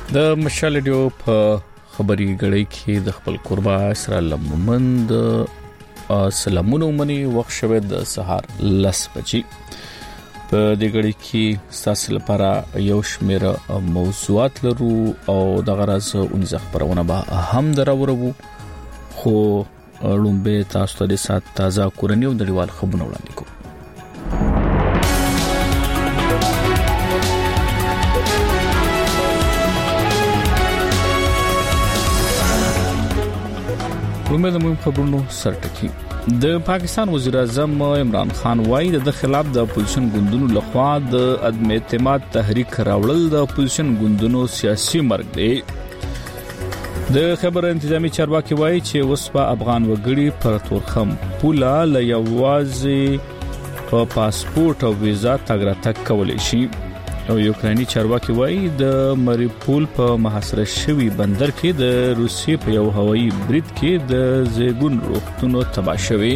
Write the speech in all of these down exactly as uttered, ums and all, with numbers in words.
د مشال ډیو په خبري غړي کې د خپل قربا اسرا لممند سلامونه مني وخت شوه د سهار لس بجې په دې غړي کې تاسو لپاره یو شمېر موضوعات لرو او د غرض اونځ خبرونه به هم درورو خو لومبه تاسو ته د سات تازه کورنیو نړیوال خبرونه وړاندې کوم. کومه د مهم خبرونو سرټکی د پاکستان وزیر اعظم عمران خان وايي د خلاف د اپوزیشن ګوندونو لخوا د عدم اعتماد تحریک راوړل د اپوزیشن ګوندونو سیاسي مرګ دی. د خبر انتظامی چارواکي وايي چې وسپا افغان وګړي پر تورخم پولا ل یوازې په پاسپورت او ویزا تګ راتګ کولای شي او یوکراني چارواکي وايي د مریپول په محاصره شوی بندر کې د روسي په یو هوایي برید کې د زیګون روغتونو تباه شوی.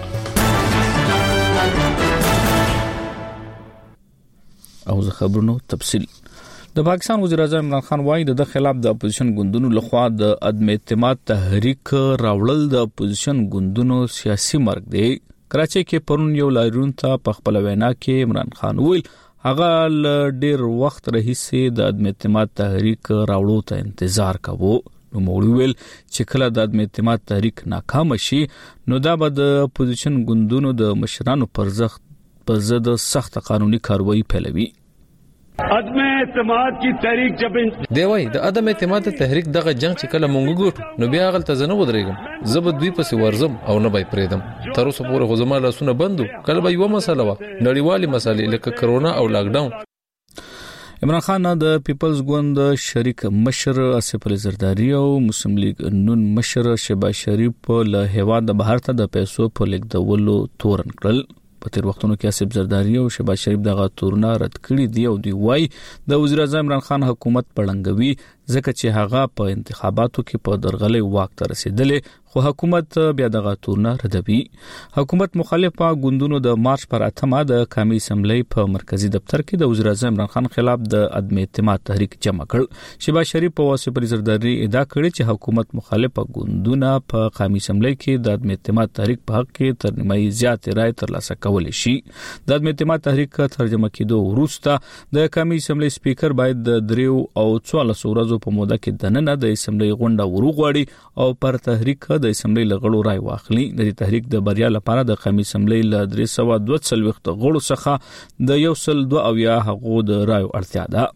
او زه خبرونو تفصیل د پاکستان وزیر اعظم عمران خان وايي د خلاف د اپوزیشن ګوندونو لخوا د عدم اعتماد تحریک راوړل د اپوزیشن ګوندونو سیاسي مرګ دی. کراچۍ کې پرون یو لاریون ته په خپل وینا کې عمران خان ویل هغه ډیر وخت راهیسې د عدم اعتماد تحریک راوړو ته انتظار کاوه. نو موږ ویل چې کله د عدم اعتماد تحریک ناکام شي نو دا به د اپوزیشن ګوندونو د مشرانو پر ضد پر ضد سخت قانوني کاروایی پیلوي. عدم اعتماد کی تحریک جب دی وای د عدم اعتماد تحریک دغه جنگ چې کله مونږ ګټو نو بیا غل ته زنه ودرېګم زب دوی پسې ورزم او نه بای پریدم تر اوسه پورې خو زما لاسونه بندو کله به یو مسله و نړیوالي مسالې لکه کرونا او لاک ډاون. عمران خان د پیپلز ګوند شریک مشر اسف علي زرداری او مسلم لیگ نون مشر شهباز شریف له هیواد د بهر ته د پیسو په لیک دولو تورن کړل. په تیر وختونو کې اسف زرداری او شهباز شریف دغه تورونه رد کړی دی او دی وای د وزیر اعظم عمران خان حکومت پړنګوي ځکه چې هغه په انتخاباتو کې په درغلې واک ته رسیدلې خو حکومت بیا دغه تورونه ردوي. حکومت مخالفه ګوندونو د مارچ پر اتمه د قومي اسمبلی په مرکزی دفتر کې د وزیر اعظم عمران خان خلاف د عدم اعتماد تحریک جمع کړ. شهباز شریف او اسف علي زرداری ادعا کړې چې حکومت مخالفه ګوندونه په قومي اسمبلی کې د عدم اعتماد تحریک په حق کې تر نیمایي زیات رائے ترلاسه کول شي. د عدم اعتماد تحریک ترجمه کېدو وروسته د قومي اسمبلی سپیکر باید د دریو او څوارلس ورځو په موده کې دننه د اسمبلی غونډه وروغواړي او پر تحریک د اسمبلی لغړو رائے واخلي. د تحریک د بریا لپاره د قومي اسمبلی ل درې سوه دوه څلوېښت غړو څخه د یو سل دوه اویا هغو د رائے اړتیا ده.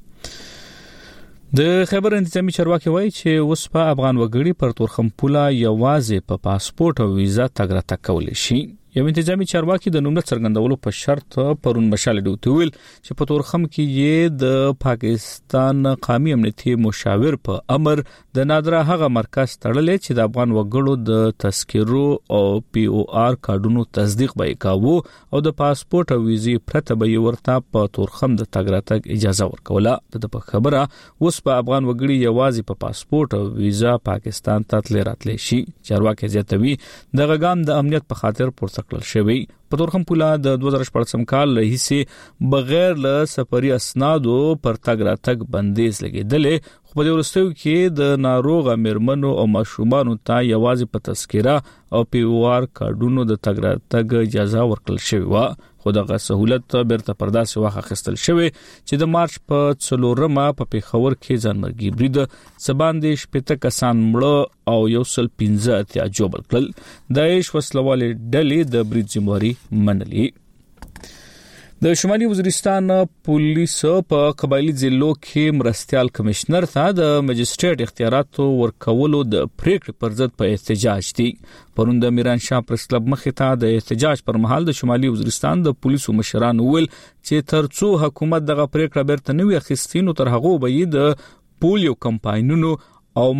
د خبر انتظامی چارواکي وايي چې اوس په افغان وګړي پر تورخم پولا یوازې په پاسپورت او ویزا تګ راتګ کولای شي. یو انتظامی چارواکي د نوملت څرګندولو په شرط پرون مشال ډیو ویل چې په تورخم کې یې د پاکستان قومي امنیتي مشاور په امر د نادره هغه مرکز تړلې چې د افغان وګړو د تذکرو او پی او آر کارډونو تصدیق به کاوه او د پاسپورت او ویزې پرته به ورته په تورخم د تګ راتګ اجازه ورکوله. د په خبره اوس په افغان وګړي یوازې په پاسپورت او ویزا پاکستان ته تللی راتلی شي. چارواکي زیاتوي دغه ګام د امنیت په خاطر پورته کړل شوی. په تورخم پولا د دوه زره شپږم کال راهیسې بغیر له سفري اسنادو پر تګ راتګ بندیز لګیدلې خو په وروستیو کې د ناروغه میرمنو او ماشومانو ته یوازې په تذکره او پی او آر کارډونو د تګ راتګ اجازه ورکړل شوی و. خو دغه سہولت بیرته پرداسه واخ اخیستل شوی چې د مارچ په څلورمه په پیښور کې ځانمرګي برید سباندې شپږ کسان مړه او یو سل پنځه اتیا جوړ کړل. داعش وسلوال ډلې د برید ذمہواری منلي. د شمالي وزیرستان پولیس په قبایلی ضلعو کې مرستيال کمشنر ته د مجستریټ اختیارات ورکولو د پریکړې پر ضد په احتجاج دي. پرون د میران شاه پریس کلب مخې ته د احتجاج پر مهال د شمالي وزیرستان د پولیسو مشران ویل چې ترڅو حکومت دغه پریکړه بیرته نه وي اخیستي نو تر هغه به د پولیو کمپاینونو او مارچ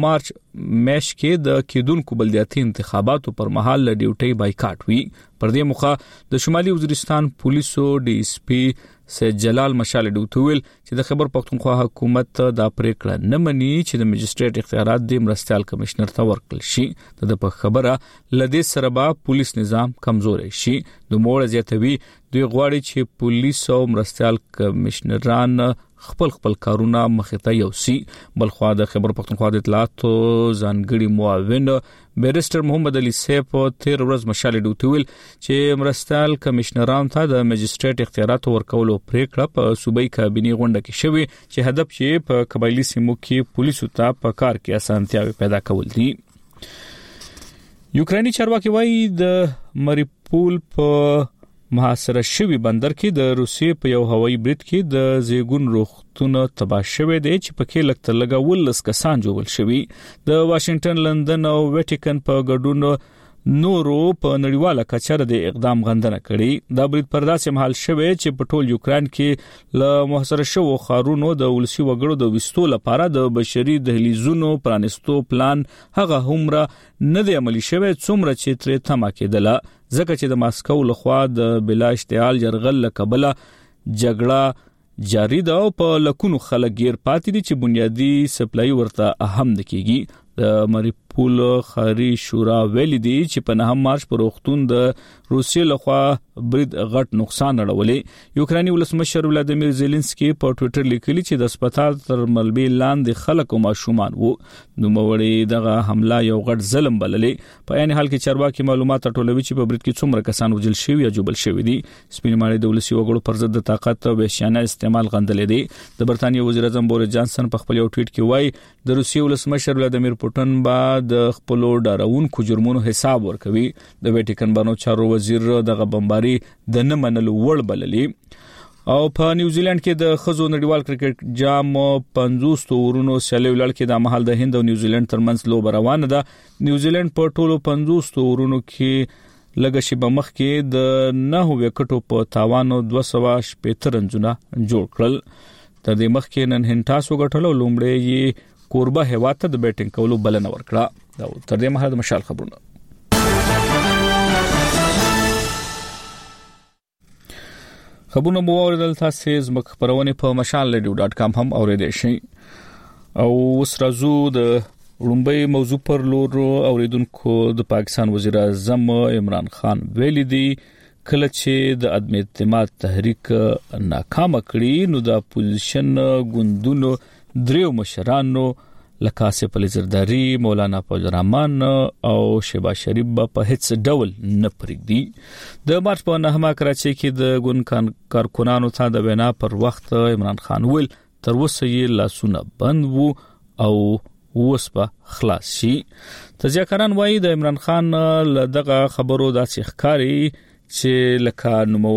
میش کې د کېدونکو بلدیاتي انتخاباتو پر مهال ډیوټي بایکاټ وی. پر دې مخه د شمالي وزیرستان پولیسو ډي اس پی سید جلال مشال ډوتویل چې د خبر پښتونخوا حکومت دا پریکړه نه مني چې د مجستریټ اختیارات د مرستيال کمشنر ته ورکړل شي. د په خبره لدې سره به پولیس نظام کمزوري شي. د موړ زیاتوي دوی غواړي چې پولیس او مرستيال کمشنران خپل خپل کارونه مخته یوسي. بلخوا د خبر پښتونخوا د اطلاعاتو ځانګړي معاون بیرسټر محمد علي سیف تیر ورځ مشال ډوتویل چې مرستيال کمشنران ته د مجستریټ اختیارات ورکولو پریکړه په صوبایي کابینه غونډه کې شوې چې هدف یې په قبایلی سیمو کې پولیسو ته په کار کې اسانتیاوي پیدا کول دي. یوکراني چارواکي وایي د مریپول په محاصره شوی بندر کې د روسیې په یو هوایي برید کې د زیګون روختونه تباه شوی دی چې پکې لکه لګا ولس کسان جوړل شوی. د واشنگټن، لندن او ویټیکن په ګډون نورو په نړیواله کچره د اقدام غندنه کړي. دا برید پر داسې مهال شوی چې په ټول یوکران کې له محاصره شوو خارونو د ولسی وګړو د وستو لپاره د بشري دهلیزونو پرانستو پلان هغه همره نه دی عملی شوی څومره چې تر تمه کېدله، ځکه چې د ماسکو لخوا د بلا اشتعال جرغل لکبله جګړه جاری ده او په لکونو خلک غیر پاتې دي چې بنیادی سپلای ورته اهم دکېږي. د مریپول خاري شورا ویلي دي چې په نهم مارچ پر وختون د روسیې لخوا برید غټ نقصان اړولې. یوکراني ولسمشر ولادیمیر زيلنسکي په ټوئیټر لیکلي چې د هسپتال تر ملبې لاندې خلک او ماشومان وو. نو موړې دغه حمله یو غټ ظلم بللې. په عین حال کې چارواکي معلومات ټولوي چې په برید کې څومره کسان وژل شوي یا جوړل شوي دي. سپینماړي د ولسی وګړو پر ضد د طاقت او وحشیانه استعمال غندلې دي. د برتانیې وزیر اعظم بوریس جانسن په خپل یو ټویټ کې وایي د روسیې ولسمشر ولادیمیر پوتین با د خپل ډاروونکو جرمونو حساب ورکوي. د ویټیکن بانو چارو وزیر دغه بمباري د نه منلو وړ بللې. او په نیوزیلند کې د خزو نړیوال کرکټ جام پنځوس اورونو سیالي ولړ کې د محل د هند او نیوزیلند ترمنځ لوب روانه ده. نیوزیلند په ټولو پنځوس اورونو کې لګشي بمخ کې د نه وکټو په تاوانو دوه سوه شپږ رنونه جوړ کړل. تر دې مخ کې نن هنټاسو غټلو لومړی یې کوربه هیواد ته د بیټینګ کولو بلنه ورکړه. دا تر دې مهال د مشال خبرونه. خبرونه مو اوریدل تاسو زموږ خبرونه په مشال رادیو ډاټ کام هم اوریدئ شئ. او اوس راځو د لومبي موضوع پر لور. اوریدونکو د پاکستان وزیر اعظم عمران خان ویلي دی کله چې د عدم اعتماد تحریک ناکام کړي نو د اپوزیشن ګوندونو دریو مشرانو لکه آصف علي زرداری، مولانا فوز الرحمن او شهباز شریف په هیڅ ډول نه پرېږدي. د مارچ په نهمه کراچۍ کې د ګوند کارکونانو ته د وینا پر وخت عمران خان ویل تر اوسه یې لاسونه بند وو او اوس به خلاص شي. تجزیه‌کاران وایي د عمران خان دغه خبرو داسې ښکاري چې لکه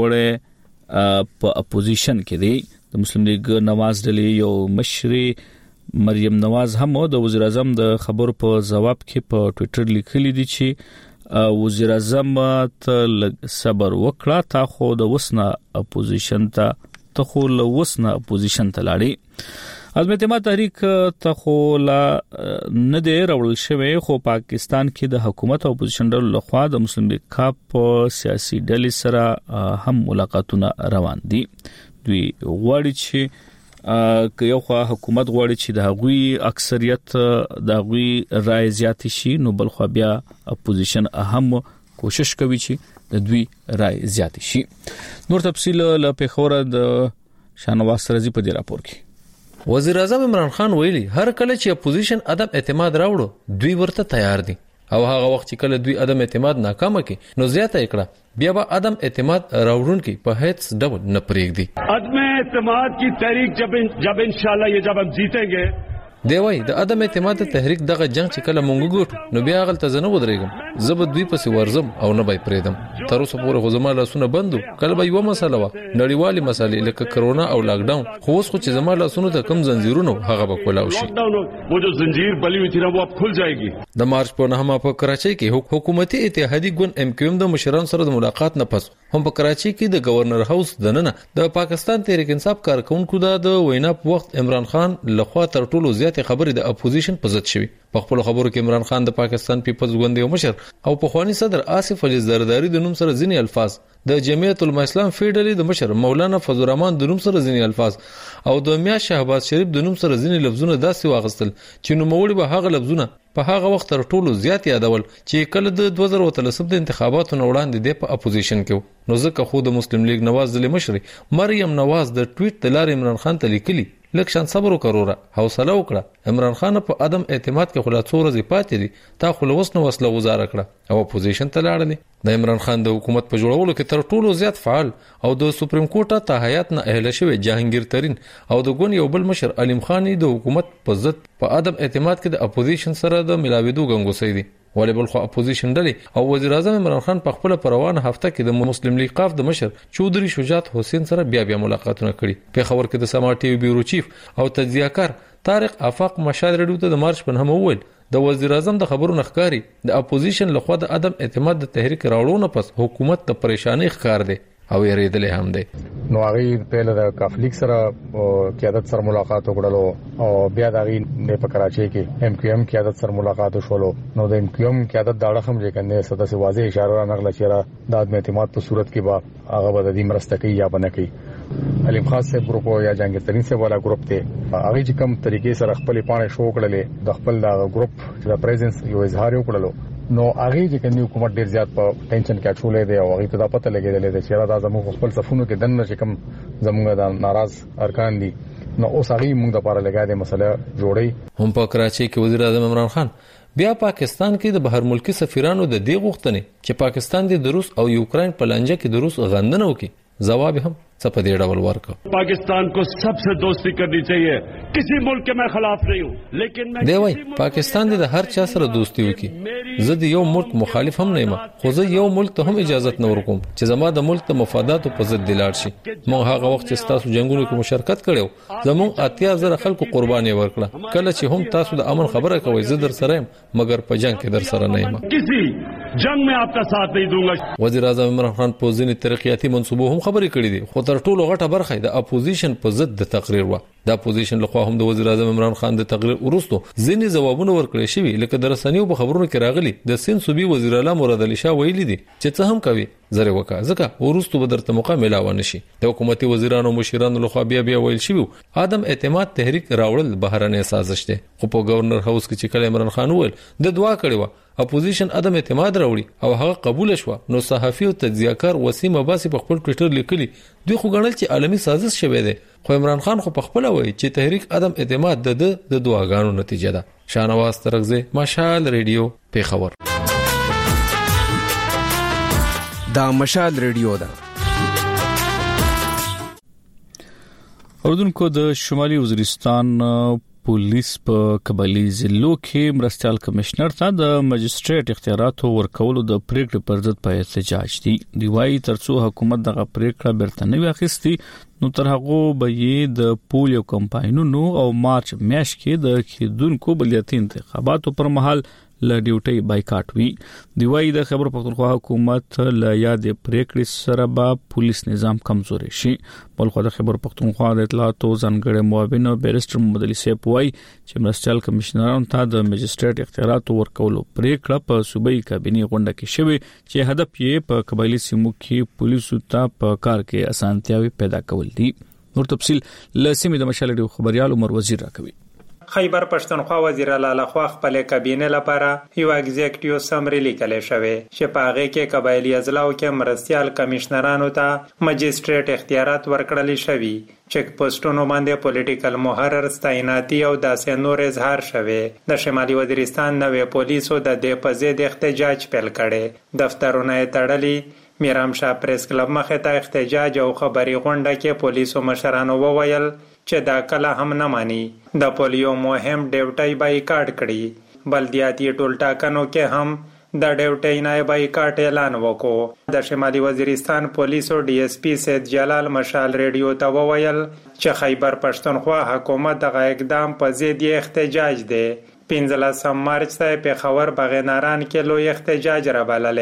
نوموړی په اپوزیشن کې دی. د مسلم لیگ نواز ډلې یو مشري مریم نواز هم د وزیر اعظم د خبر په جواب کې په ټوئیټر لیکلي دي چې وزیر اعظم ته صبر وکړه، تا خو د وسنه اپوزیشن ته ته خو له وسنه اپوزیشن ته لاړې. عدم اعتماد تحریک ته خو لا نه دی راوړل شوی، خو پاکستان کې د حکومت او اپوزیشن ډلو لخوا د مسلم لیگ کاپ سیاسي ډلې سره هم ملاقاتونه روان دي. دوی غواړي چې که یو خوا حکومت غواړي چې د هغوی اکثریت د هغوی رائے زیات شي، نو بل خوا بیا اپوزیشن هم کوشش کوي چې د دوی رائے زیات شي. نور تفصیل له پیښور د شانواز رضی په دې راپور کې. وزیر اعظم عمران خان ویلي هر کله چې اپوزیشن عدم اعتماد راوړو دوی ورته تیار دي، او هغه وخت چې کله دوی عدم اعتماد ناکامه کړي نو زیاته کړه بیا به عدم اعتماد راوړونکي په هیڅ ډول نه پرېږدي. عدم اعتماد کی تحریک جب جب انشاءاللہ یہ جب ہم جیتیں گے دی وای د عدم اعتماد تحریک دغه جنگ چې کله مونږ ګټو نو بیا غل ته زنه ودرېګم زه به دوی پسې ورزم او نه به پرېدم. تر اوسه پورې خو زما لاسونه بندو، کله به یو مسله و نړیوالې مسلې لکه کرونا او لاک ډاون، خو اوس خو چې زما لاسونه ته کم زنجیرونه هغه به کولاو شي. وہ جو زنجیر بلی ہوئی تھی نا وہ اب کھل جائے گی. د مارچ په نهمه په کراچۍ کې حکومتي اتحادیه ګوند ایم کیو ایم د مشرانو سره د ملاقات نه پس هم په کراچي کې د گورنر هاوس دننه د پاکستان تحریک انصاف کارکونکو د وینا په وخت عمران خان لخوا تر ټولو زیات خبرې د اپوزیشن په ضد شوی. په خپل خبرو کې عمران خان د پاکستان پیپلز ګوند یو مشر او په خواني صدر آصف علي زرداری د نوم سره ځینی الفاظ، د جمعیت العلماء اسلام فیډرالي د مشر مولانا فضل الرحمن د نوم سره ځینی الفاظ او د میا شهباز شریف د نوم سره ځینی لفظونه داسې واغستل چې نوموړي به هغه لفظونه په هغه وخت تر ټولو زیات یادول چې کله د دوه زره اتلس د انتخاباتو نه وړاندې د په اپوزیشن کې. نو ځکه خو د مسلم لیگ نواز ضلع مشر مریم نواز د ټویټ د لارې عمران خان ته لیکلي لکشان صبر وکړه، حوصله وکړه، عمران خان په عدم اعتماد کې خلا څو ورځې پاتې دي، تا خلوص نو وسله وزاره کړه او اپوزیشن ته لاړل. د عمران خان د حکومت په جوړولو کې تر ټولو زیات فعال او د سپریم کورټ ته هیات نه اهل شوی جهانگیر ترين او د ګون یو بل مشر علیم خانی د حکومت په ضد په عدم اعتماد کې د اپوزیشن سره د ملاویدو غنګوسې دي. ولی بل خو اپوزیشن ډلې او وزیر اعظم عمران خان په خپل پروانه هفته کې د مسلم لیگ قاف د مشر چودري شجاعت حسین سره بیا بیا ملاقاتونه کړي. په خبر کې د سما ټي وي بیورو چیف او تجزیه‌کار طارق افاق مشال رډیو ته د مارچ په نوم وویل د وزیر اعظم د خبرو نخکاری د اپوزیشن لخوا د عدم اعتماد د تحریک راوړونه پس حکومت ته پریشانی ښکار دی او یریدل هم دی. نو هغه په لاره کافلیک سره قیادت سره ملاقات وکړلو او بیا د غي په کراچي کې ایم کیو ایم قیادت سره ملاقات وشولو. نو د ایم کیو ایم قیادت دا رقم چې کنه صدا سي واضح اشاره نغله چیرې د عدم اعتماد په صورت کې با هغه به د دې مرسته کوي یا بنه کوي. علیم خاص سے گروپ یا جهانگیر ترين سے والا گروپ ته هغه چې کوم طریقې سره خپل پانه شو کړلې د خپل دا گروپ چې د پریزنس یو اظهار وکړلو. نو هغه چې کني حکومت ډیر زیات په ټینشن کې اچولې دی او هغه ته دا پته لګیدلې چې را زموږ خپل صفونو کې دنه چې کوم زموږ د ناراض ارکان دي نو اوس هغه موږ د لپاره لګا دي مسله جوړي. هم په کراچي کې وزیر اعظم عمران خان بیا پاکستان کې د بهر ملکی سفیرانو د دې غوښتنې چې پاکستان د روس او یوکرين په لانجه کې د روس غندنه وکړي جواب هم څه په دې ډول ورکړ. पाकिस्तान को सबसे दोस्ती करनी चाहिए, किसी मुल्क के मैं खिलाफ नहीं हूं, लेकिन मैं دی وای پاکستان د هر چا سره دوستي وکړي. زه د یو ملک مخالف هم نه یم، خو زه یو ملک ته هم اجازه نه ورکوم چې زما د ملک د مفاداتو په ضد دلاړ شي. مونږ هغه وخت چې تاسو جنگونو کې مشارکت کړو زموږ اتیا زره خلکو قرباني ورکړه. کله چې هم تاسو د امن خبره کوي زه در سره یم، مګر په جنگ کې در سره نه یم، किसी जंग में आपका साथ नहीं दूंगा. وزیر اعظم عمران خان په ځینې ترقیاتي منصوبو هم خبرې کړې دي، خو تر ټولو غټه برخه د اپوزیشن په ضد د تقریر و. د اپوزیشن لخوا هم د وزیر اعظم عمران خان د تقریر ورستو ځینې ځوابونه ورکړل شوي، لکه د رسنیو په خبرونو کې راغلي د سند صوبې وزیر اعلی مراد علي شاه ویلي دي چې څه هم کوي زره وکا ځکه ورستو به درته موقع ملاوه نشي. د حکومتي وزیرانو مشرانو لخوا بیا بیا ویل شوی عدم اعتماد تحریک راوړل بهرنۍ سازش ده. خو په گورنر هاوس کې چې کله عمران خان ویل د دعا کړي و اپوزیشن عدم اعتماد راوړي او هغه قبول شو، نو صحافي او تجزیه‌کار وسیم عباسی په خپل ټوئیټر لیکلي دوی خو غنل چې عالمي سازش شوه دی. خو عمران خان خو په خپل وایي چې تحریک عدم اعتماد د د دعاګانو نتیجه ده. شاهنواز ترغزه مشال ریډیو پیښور. دا مشال ریډیو ده. اوردونکو د شمالي وزیرستان پولیس په قبایلی ضلعو کې مرستيال کمشنر ته د مجستریټ اختیاراتو ورکولو د پریکړې پر ضد په احتجاج دي. دی وايي ترڅو حکومت دغه پریکړه بیرته نه واخیستي نو تر هغه به یې د پولیو کمپاینونو او مارچ میاشت کې د کېدونکو بلدیاتي انتخاباتو پر مهال ل ډیوټي بایکاټ وی. دی وايي د خبر پختونخوا حکومت ل یاد پریکړې سره به پولیس نظام کمزوري شي. بلخو د خبر پختونخوا د اطلاعاتو ځانګړي معاون بیرستر محمد علي سیف وايي چې مرستيال کمشنرانو ته د مجستریټ اختیاراتو ورکولو پریکړه په صوبایي کابینه غونډه کې شوه چې هدف یې په قبایلی سیمو کې پولیسو ته په کار کې اسانتیاوي پیدا کول دي. نور تفصيل لسمې د مشالډي خبريال عمر وزیر راکوي. خیبر پښتونخوا وزیر اعلی خو خپل کابینه لپاره یو ایگزیکټیو سمری لیکل شوی چې په هغه کې قبایلی اضلاع کې مرستيال کمشنرانو ته مجستریټ اختیارات ورکړل شوی. چک پوسټونو باندې پولیټیکل محرر ستایناتی او داسې نور اظهار شوی. د شمالي وزیرستان نوې پولیسو د دې په ضد احتجاج پیل کړي. دفترونه تړلي. میرام شاه پریس کلب مخه ته احتجاج او خبري غونډه کې پولیسو مشرانو وویل چې دا کله هم نه مانی. د پولیو مهم ډیوټي بایکاټ کړي. بلدیاتي ټولټاکنو کې هم د ډیوټي نه بایکاټ اعلان وکړو. د شمالي وزیرستان پولیسو ډي اس پی سید جلال مشال ریډیو ته وویل چې خیبر پښتونخوا حکومت دغه اقدام په ضد احتجاج دی. پنځلسم مارچ ته په خبر بغیناران کې لوی احتجاج را بللې.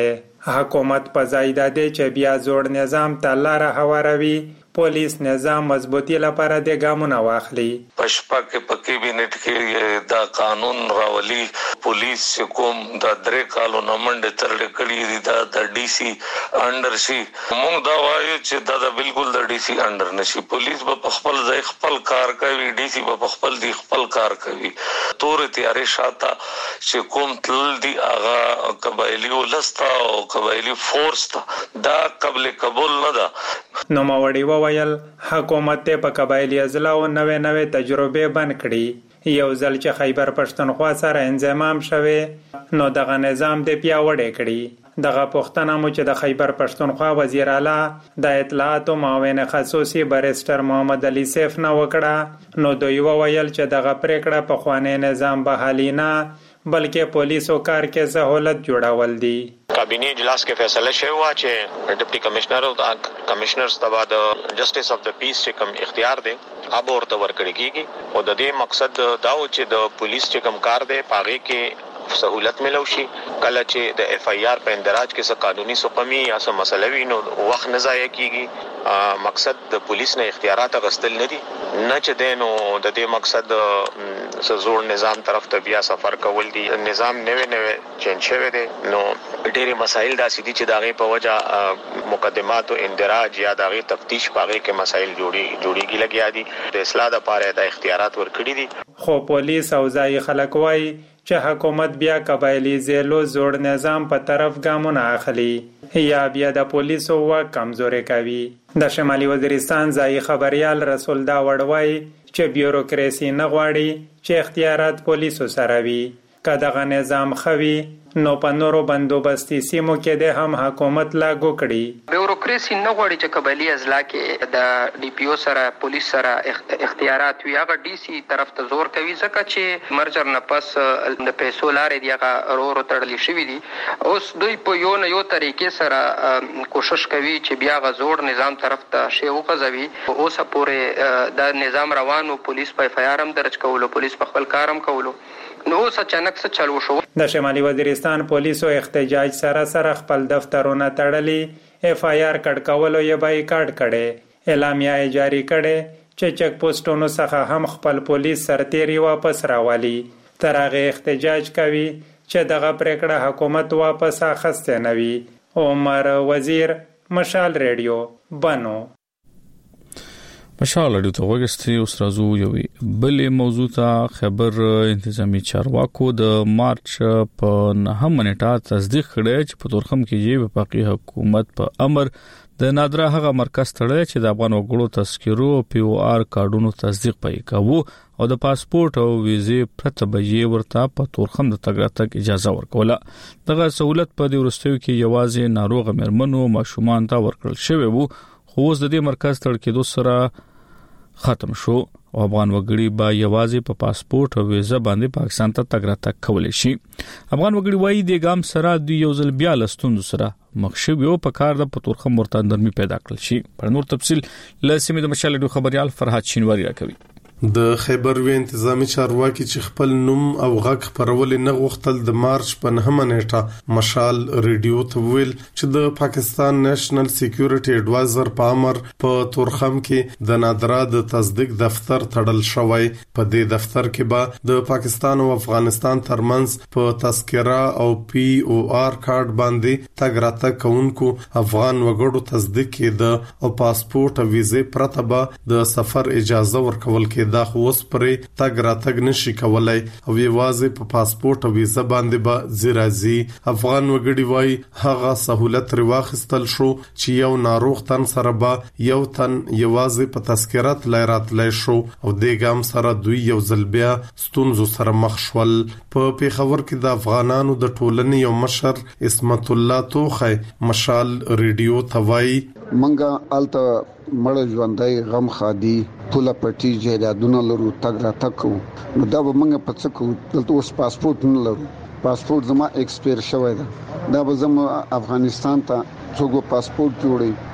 حکومت په ځای د دې چې بیا جوړ نظام ته لار هواروي پولیس نظام مضبوطی لپاره د ګامونه واخلي. پښپا کې په کابینټ کې دا قانون راولي پولیس کوم د درې کالو نمنډ ترډ کړي دي دا د ډي سي انډر شي. موږ دا وایو چې دا د بالکل د ډي سي انډر نشي. پولیس په خپل ځای خپل کار کوي، ډي سي په خپل دی خپل کار کوي. تور تیارې شاته چې کوم تل دی هغه قبایلی ولستا او قبایلی فورس دا قبل قبول نه ده. نو ماوړي ویل حکومت په قبایلی اضلاع نوې نوې تجربه بند کړي. یو ځل چې خیبر پښتونخوا سره انضمام شوه نو دغه نظام د پیاوړی کړي. دغه پښتنه مو چې د خیبر پښتونخوا وزیر اعلی د اطلاعات او معاون خصوصي بریسټر محمد علي سیف نه وکړه نو دوی ویل چې دغه پریکړه په خوانې نظام بحالي نه بلکې پولیسو کار کې سہولت جوړول دي. کابینه اجلاس کې فیصله شوی و چې ډیپټي کمشنر او کمشنرز ته د جسټس اف د پیس چې کوم اختیار دی اب ورته ورکړي کیږي او د دې مقصد دا و چې د پولیس چې کوم کار دی پاغه کې سہولت ملو شي. کله چې د اف ای آر په اندراج کې څه قانوني سقمی یا څه مسله وي نو وخت نه ضایع کیږي. مقصد د پولیس نه اختیارات غستل نه دي نه چې دینو د دې مقصد زوړ نظام طرف ته بیا سفر کول دي. نظام نوې نوې چینج شوی دی نو ډېری مسایل داسې دي چې داغه په وجه مقدمات او اندراج یا داغه تفتیش پاغه کې مسایل جوړي جوړيږي لګیا دي. د اصلاح لپاره د اختیارات ورکړي دي. خو پولیس او ځای خلک وایي چې حکومت بیا قبایلی زیلو زوړ نظام په طرف ګامونه اخلي یا بیا د پولیسو واک کمزوري کوي. د شمالي وزیرستان ځای خبريال رسول داوړ وایي چې بیوروکراسي نه غواړي چې اختیارات پولیسو سره وي. که دغه نظام خوي نو په نورو بندوبستي سیمو کې د هم حکومت لاګو کړي. بیوروکراسي نه غواړي چې قبایلی اضلاع کې د ډي پی او سره پولیس سره اختیارات وي. هغه ډي سي طرف ته زور کوي ځکه چې مرجر نه پس د پیسو لارې دی هغه ورو تړلې شوې دي. اوس دوی په یو نه یو طریقې سره کوشش کوي چې بیا غ زوړ نظام طرف ته شی وغځوي. اوس پورې د نظام روانو پولیس په اف ای آر هم درج کولو پولیس په خپل کارم کولو نو اچانک څه چلو شو. د شمالي وزیرستان پولیسو احتجاج سره سره خپل دفترونه تړلي اف ای آر کډ کولو یې بایکاټ کړي. اعلامیه جاری کړي چې چک پوسټونو څخه هم خپل پولیس سرتيري واپس راوالي. تر هغه احتجاج کوي چې دغه پریکړه حکومت واپس اخیسته نه وي. عمر وزیر مشال ریډیو بنو. مشال اړیو ته وګستي اوس راځو یوې بلې موضوع ته. خبر انتظامی چارواکو د مارچ په نهم منټه تصدیق کړی چې په تورخم کې یې وفاقي حکومت په امر د نادره هغه مرکز تړلی چې د افغان وګړو تذکرو او پی او آر کارډونو تصدیق پای کاوه او د پاسپورت او ویزې پرته به یې ورته په تورخم د تګ راتګ اجازه ورکوله. دغه سہولت په دې ورستیو کې یوازې ناروغ مېرمنو ماشومان ته ورکړل شوی وو. خو اوس د دې مرکز تړل کېدو سره ختم شو او افغان وګړي به یوازې په پاسپورت او ویزه باندې پاکستان ته تګ راتګ کولی شي. افغان وګړي وايي د ګام سره د یو ځل بیا لستوند سره مخ شوی او په کار د پتورخم ورته نرمي پیدا کړل شي. پر نور تفصيل له سیمې د مشال خبريال فرحات شینواری راکوي. د خیبر وی انتظامی چارواکي چې خپل نوم او غږ خبرول نه غوښتل د مارچ په نهمه نیټه مشال ریډیو ته ویل چې د پاکستان نېشنل سکیورټي اډوایزر په امر په تورخم کې د نادره د تصدیق دفتر تړل شوی. په دې دفتر کې به د پاکستان او افغانستان ترمنځ په تذکره او پی او آر کارت باندې تګ راتګ کوونکو افغان وګړو تصدیق کېده او پاسپورت او ویزه پرته به د سفر اجازه ورکول کېده. دا اوس پرې تګ راتګ نشي کولای او یوازې په پاسپورت او ویزه باندې به زیرازي. افغان وګړي وای هغه سہولت رواخستل شو چې یو ناروغ تن سره به یو تن یوازې په تذکرات لایرات لای شو او د ګام سره دوی یو ځلبیا ستونزو سره مخ شول. په پیښور کې د افغانانو د ټولنې یو مشر اسمت الله توخی مشال ریډیو توای منګه الته مړ ژوندۍ غم خادي پوله پټي جیدادونه لرو تګ را تکو نو دا به موږ په څه کوو. دلته اوس پاسپورت نه لرو. پاسپورت زما ایکسپایر شوی دی. دا به زما افغانستان ته څوک پاسپورت جوړي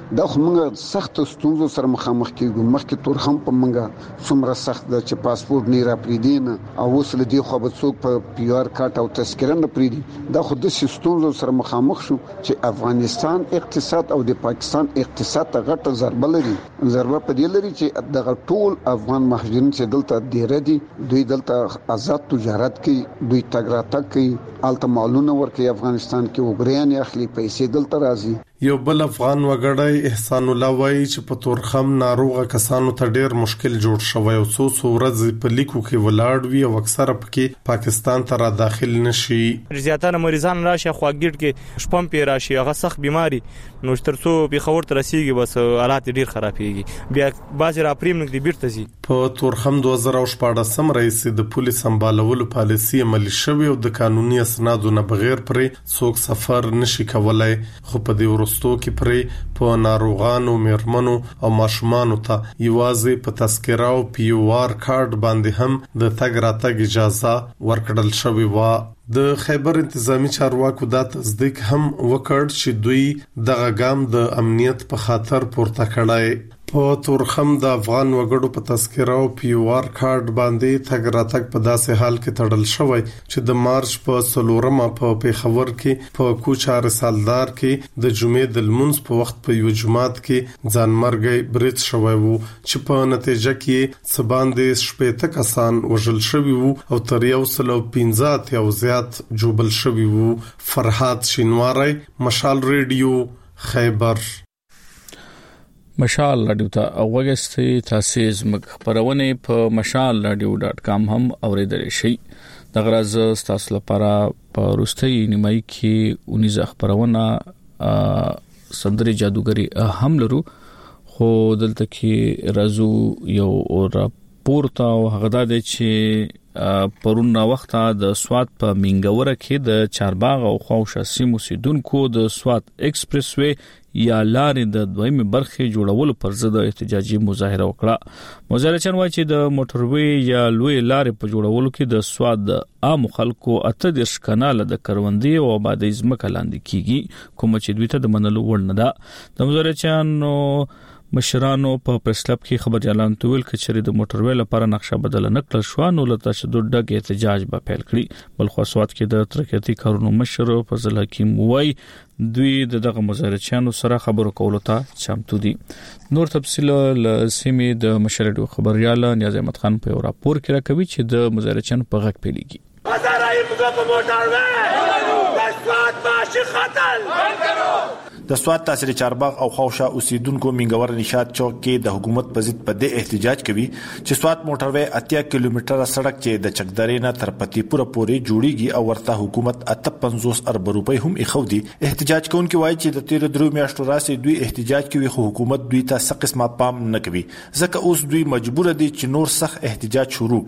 دا خو موږ سخت ستونزو سره مخامخ کیږو. مخکې تورخم په موږ څومره سخت ده چې پاسپورت نه را پریدي نه او اوس له دې خو به څوک په پی آر کارت او تذکره نه پریدي. دا خو د ستونزو سره مخامخ شو چې افغانستان اقتصاد او د پاکستان اقتصاد ته غټه ضربه لري. ضربه په دې لري چې دغه ټول افغان مهاجرین چې دلته ډیر دي دوی دلته آزاد تجارت کوي، دوی تګ راتګ کوي، الته مالونه ورکوي، افغانستان کې وګړیان اخلي، پیسې دلته راځي. یو بل افغان وګړی احسان الله وایي چې په تورخم ناروغه کسانو ته ډیر مشکل جوړ شوی او څو څو ورځې په لیکو کې ولاړ وي او اکثره پکې پاکستان ته را داخل نشي. زیاتره مریضان راشي خواګډ کې شپم پی راشي، هغه سخت بیماری نو ترڅو په خبر تر رسیدي بس حالات ډیر خرابېږي، بیا باز را پریم نګ دی بیرته زی. په تورخم دوه زره شپږ رئیس د پولیس سمبالولو پالیسي عملي شوی او د قانوني اسنادو نه بغیر پرې څوک سفر نشي کولای. خو په دې ورستو کې پرې په ناروغانو، میرمنو او ماشومانو ته یوازې په تذکره او پی او آر کارت باندې هم د تګ راتګ اجازه ورکړل شوې و. د خیبر انتظامی چارواکو دا تصدیق هم وکړ چې دوی دغه ګام د امنیت په خاطر پورته کړای. په تورخم د افغان وګړو په تذکره او پی او آر کارت باندې تګ راتګ په داسې حال کې تړل شوی چې د مارچ په څلورمه په پیښور کې په کوچار سالدار کې د جمعې د لمونځ په وخت په یو جماعت کې ځانمرګي برید شوی وو چې په نتیجه کې څه باندې شپږ کسان وژل شوی وو او تر یو سل او پنځه او زیات جوبل شوی وو. فرحات شینواری، مشال ریډیو، خیبر. مشال رادیو ته اوګستې تاسو زموږ خبرونه په مشال رادیو ډاټ کام هم اوریدل شي. د غرض تاسو لپاره په روستي نیمای کې اونیزه خبرونه سندري جادوګری هم لرو، خو دلته کې رازو یو راپورته او هغه د چې پرون وخت د سوات په منګوره کې د چارباغ او خوشه سیمو سیدونکو د سوات ایکسپریس وی یا لارې د دویمه برخې جوړولو پر ضد احتجاجي مظاهره وکړه. مظاهرچیان وایي چې د موټروي یا لوی لارې په جوړولو کې د سواد د عام خلکو اته د شکناله د کروندې او آبادی ځمکه لاندې کیږي، کوم چې دوی ته د منلو وړ نه ده. د مظاهرچیانو مشرانو په پرسلب کې خبر اعلان تویل کچري د موټروي لپاره نقشه بدل نه کړل شو نو لته چې د ډګ احتجاج به پیل کړي. بل خو سواد کې د ترکیتی کارونو مشر فضل حکیم وای دوی دغه مظاهرچیانو سره خبرو کولو ته چمتو دي. نور تفصیل ل سیمې د مشرډو خبريال نیاز احمد خان په راپور کې راکوي چې د مظاهرچیانو په غږ پیلېږي. د سواد تحصیل چارباغ او خوشه اوسیدونکو منګور نشاد چوک کې د حکومت په ضد په دې احتجاج کوي چې سواد موټروي اتیا کیلومتره سړک چې د چکدارې نه تر پتی پوره پورې جوړیږي او ورته حکومت اته پنځوس ارب روپۍ هم اخودي. احتجاج کوونکي وایي چې د تیر درو میاشتو راځي دوی احتجاج کوي خو حکومت دوی ته څه قسمه پام نه کوي، ځکه اوس دوی مجبور دي چې نور سخت احتجاج شروع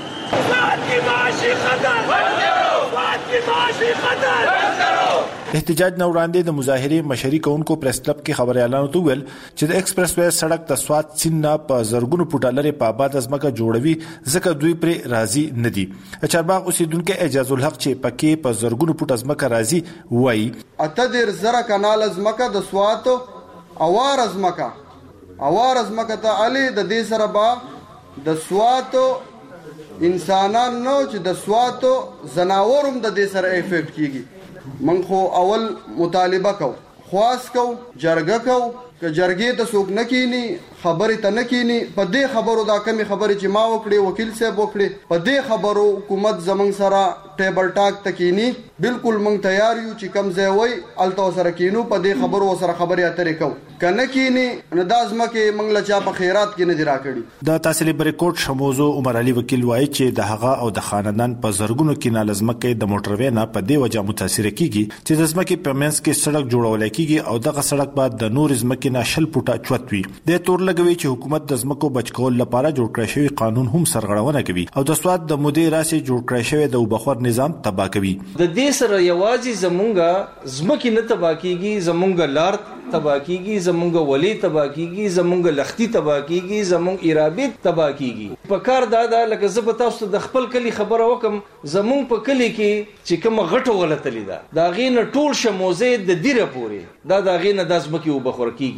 کړي. احتجاج نو وړاندې د مظاهره مشري کوونکو پریس کلب کې خبر اعلان وکړ چې د ایکسپریس وې سړک د سواد سینا په زرګونو پټالره په آباد ازمکه جوړوي، ځکه دوی پر راضي نه دي. چارباغ اوسیدونکو اجازه الحق چې پکې په زرګونو پټ ازمکه راضي وایي اته د زرا کانال ازمکه د سواد اوار ازمکه اوار ازمکه ته علي د دې سره با د سواد انسانان نو چې د سواد زناورم د دې سره افیکټ کیږي. من خو اول مطالبه کو خواس کو جرګه کو ک جرګې ته څوک نکینی خبرې ته نکینی په دې خبرو دا کمی خبرې چې ما وکړي وکیل صاحب وکړي په دې خبرو حکومت زمنګ سره ټیبل ټاک تکینی بالکل مونږ تیار یو چې کم ځای وای الته سره کینو په دې خبرو سره خبرې اترې کو کنه کینی ندازمه کې مونږ لچا په خیرات کې نه دی راکړي. د تحصیل بریکوټ شموزو عمر علي وکیل وایي چې د هغه او د خاندان په زرګونو کې نالزمکه د موټروي نه په دې وجه متاثر کیږي چې د ځمکې په منځ کې سړک جوړول کیږي او دغه سړک بعد د نور ځمکې نه شل پټه چوتوي. د تور لګوي چې حکومت د ځمکو بچکول لپاره جوړ کړی شوی قانون هم سرغړونه کوي او د سواد د مودې راسي جوړ کړی شوی د وبخور نظام تباہ کوي. د دې سره یوازې زمونږه ځمکې نه تباہ کیږي، زمونږه لار تباہ کیږي، زمونږه ولی تباہ کیږي، زمونږه لختی تباہ کیږي، زمونږ ارابط تباہ کیږي. په کار دا دا لکه زه په تاسو د خپل کلی خبره وکم، زمونږ په کلی کې چې کوم غټو ولتلی دا دا غینه ټول شموزه د دیره پوري دا دا غینه د ځمکې وبخور کیږي.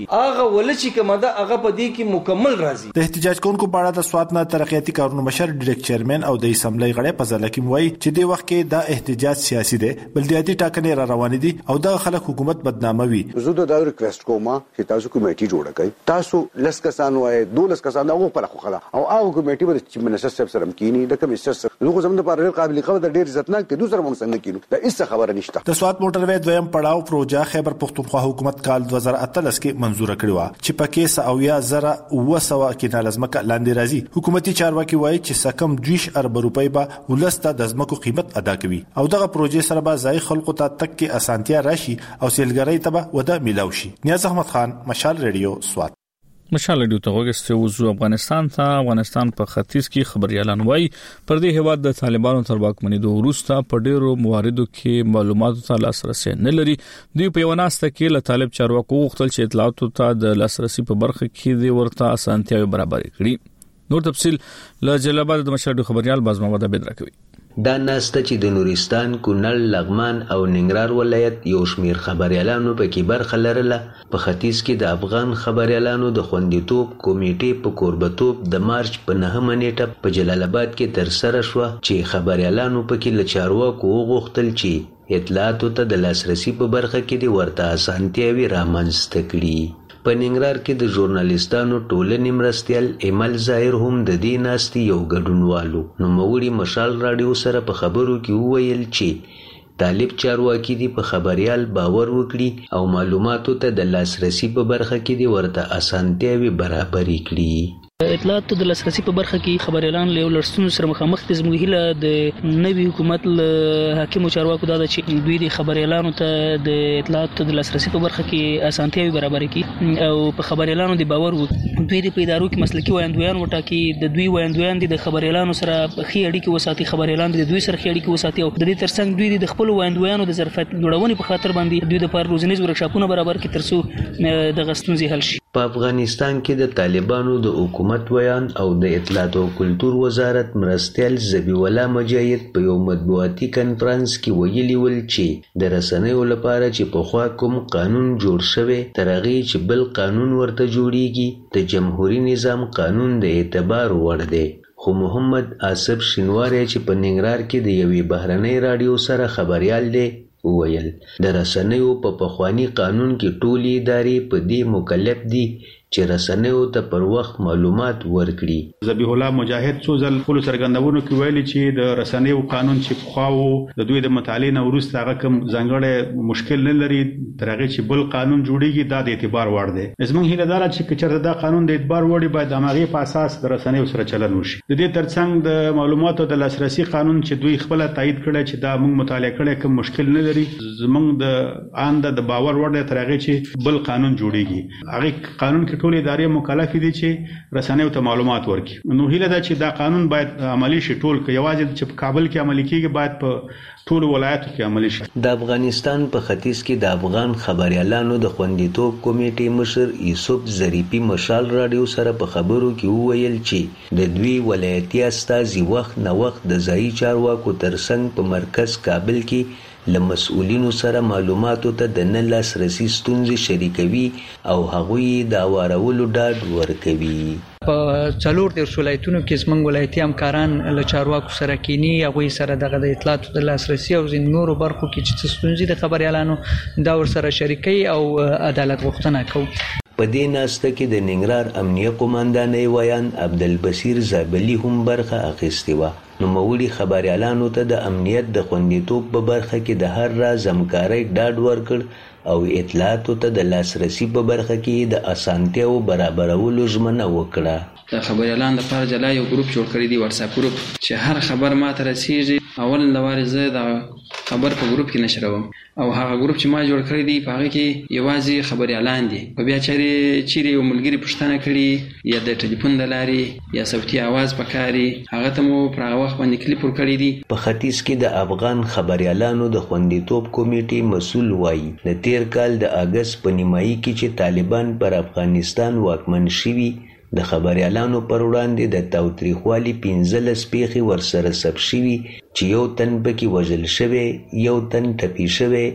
کیږي هغه ولچ کومه ده هغه په دې کې مکمل راځي. د احتجاج کوونکو په اړه د سوات نه ترقیاتي کارونو مشر ډایرکټر چیرمن او د اسمبلی غړي فضل حکیم وایي چې د وخت کې دا احتجاج سیاسي دی بلدیاتي ټاکنې را روان دي او دا خلک حکومت بدناموي. زه دا ریکوست کوم چې تاسو کمیټي جوړ کړئ تاسو لس کسان وای دولس کسان هغه پر خو خلا او هغه کمیټي به چې منسب سره سره کینی د کمیسر سره زه زموږ لپاره قابل قدر ډیر عزتناک دي دوسر موږ څنګه کینو دا هیڅ خبره نشته. د سوات موټروي دویم پړاو پروژه خیبر پختونخوا حکومت کال دوه زره اتلس کې منزور کړی و چې پکې ساویا زره وسو کې نالزمکه لاندې راځي. حکومتي چارواکي وایي چې سکم دویش ارب روپۍ به ولسته د ځمکو قیمت ادا کوي او دغه پروژې سره به ځای خلکو ته تک کې اسانتیا راشي او سیلګرۍ ته به وده ملاوي شي. نیاز احمد خان مشال ریډیو سوات. مشال ریډیو ته وګورئ وزو افغانستان ته افغانستان په ختیځ کې خبريالان وایي پر دې هواد د طالبانو تر واکمنۍ وروسته په ډیرو مواردو کې معلوماتو ته لاسرسي نه لري. دوی په یو ناسته کې له طالب چارواکو غوښتل چې اطلاعاتو ته د لاسرسي په برخه کې د ورته اسانتیاوي برابر کړي. نور تفصيل له جلال آباد د مشال خبريال باز محمد عبد راکوي. دا ناسته چې د نورستان، کونړ، لغمان او ننګرهار ولایت یو شمیر خبريالانو په کې برخه لرله په ختیځ کې د افغان خبريالانو د خوندیتوب کمیټې په کوربتوب د مارچ په نهمه نیټه په جلال آباد کې تر سره شو چې خبريالانو په کې له چارواکو وغوښتل چې اطلاعاتو ته د لاسرسي په برخه کې د ورته اسانتیاوي رامنځته کړي. په ننګرهار کې د ژورنالیستانو ټولنې مرستیال ایمل ظاهر هم د دې ناستې یو ګډونوالو نوموړي مشال راډیو سره په خبرو کې وویل چې طالب چارواکي دي په خبريال باور وکړي او معلوماتو ته د لاسرسي په برخه کې دي ورته اسانتیاوي برابرې کړي. اطلاعات د لاسرسي په برخه کې خبريالان له لړستون سره مخامخ دي. زموږ هیله د نوي حکومت له حاکم چارواکو دا چې دوی د خبريالانو ته د اطلاعات د لاسرسي په برخه کې اسانتیاوي برابر کړي او په خبريالانو د باور وکړي. دوی د پیدارو کې مسلکي وایندویان وټاکي د دوی وایندویان د خبريالانو سره په خي اړیکې وساتي خبريالان د دوی سره خي اړیکې وساتي او د دې ترڅنګ دوی د خپل وایندویانو د ظرفیت جوړونې په خاطر باندې دوی د پر روزنیز ورکشاپونه برابر کړي ترڅو د غستونزي حل شي. په افغانستان کې د طالبانو د حکومت ویان او د اطلاعات او کلتور وزارت مرستیال ذبیح الله مجاهد په یو مطبوعاتي کنفرانس کې ویلي ول چې د رسنیو لپاره چې په خوا کوم قانون جوړ شوی تر هغه چې بل قانون ورته جوړیږي د جمهوریت نظام قانون د اعتبار وړ دی. خو محمد آصف شینواری چې په ننګرهار کې د یوې بهرنۍ رادیو سره خبريال دی وویل د رسنیو په پخوانی قانون کې ټولې ادارې په دې مکلف دي چې رسنیو ته پر وخت معلومات ورکړي. ذبیح الله مجاهد څو ځل خپل څرګندونو کې ویلي چې د رسنیو قانون چې خواو د دوی د مطالعې نه وروسته هغه کوم ځانګړی مشکل نه لري تر هغه چې بل قانون جوړیږي دا د اعتبار وړ دی. زموږ هیله دا چې چېرته دا قانون د اعتبار وړ باید د هغې په اساس د رسنیو سره چلن وشي. د دې ترڅنګ د معلوماتو د لاسرسي قانون چې دوی خپل تایید کړی چې دا موږ مطالعه کړی کوم مشکل نه لري زموږ د آند د باور وړ دی تر هغه چې بل قانون جوړیږي. هغه قانون کې ټول ادارې مکلف دي چې رسنیو ته معلومات ورکړي. نو هیله ده چې دا قانون باید عملی شي ټول کې یوازې چې په کابل کې عملي کیږي باید په ټول ولایتو کې عملي شي. د افغانستان په ختیځ کې د افغان خبريالانو د خوندیتوب کمیټې مشر یوسف ظریفي مشال راډیو سره په خبرو کې وویل چې د دوی ولایتي استازي وخت نه وخت د ځایي چارواکو ترڅنګ په مرکز کابل کې له مسؤلینو سره معلوماتو ته د نه لاسرسي ستونزې شریکوي او هغوی د اورولو ډاډ ورکوي. په څلور د ولایتونو کې زموږ ولایتي همکاران له چارواکو سره کینی هغوی سره دغه د اطلاعاتو د لاسرسي او ځینو نورو برخو کې چې ستونزې د خبريالانو دا ورسره شریکي او عدالت غوښتنه کوي. په دې ناسته کې د ننګرهار امنیه قوماندانۍ ویان عبدالبصیر زابلي هم برخه اخیستې وه. نوموړي خبريالانو ته د امنیت د خوندیتوب په برخه کې د هر راز همکارۍ ډاډ ورکړ او اطلاعاتو ته د لاسرسي په برخه کې د اسانتیاو برابرولو ژمنه وکړه. د خبريالانو لپاره جلا یو ګروپ جوړ کړی دی واتساپ ګروپ چې هر خبر ماته رسیږي اول لواري زه د خبر په ګروپ کې نشروم او هغه ګروپ چې ما جوړ کړی دی په هغه کې یوازې خبريالان دي. په بیا چیرې چیرې یو ملګری پوښتنه کړي یا د ټلیفون د لارې یا صوتي आवाज پکاري هغه ته مو پر هغه وخت باندې کلیپ ور کړی دی. په ختیځ کې د افغان خبريالانو د خوندیتوب کمیټې مسؤل وایي د تیر کال د اگست په نیمایي کې چې طالبان پر افغانستان واکمن شوي د خبريالانو پر وړاندې د تاوتریخوالي پنځلس پیښې ورسره ثبت شوي چې یو تن پکې وژل شوی، یو تن ټپي شوی،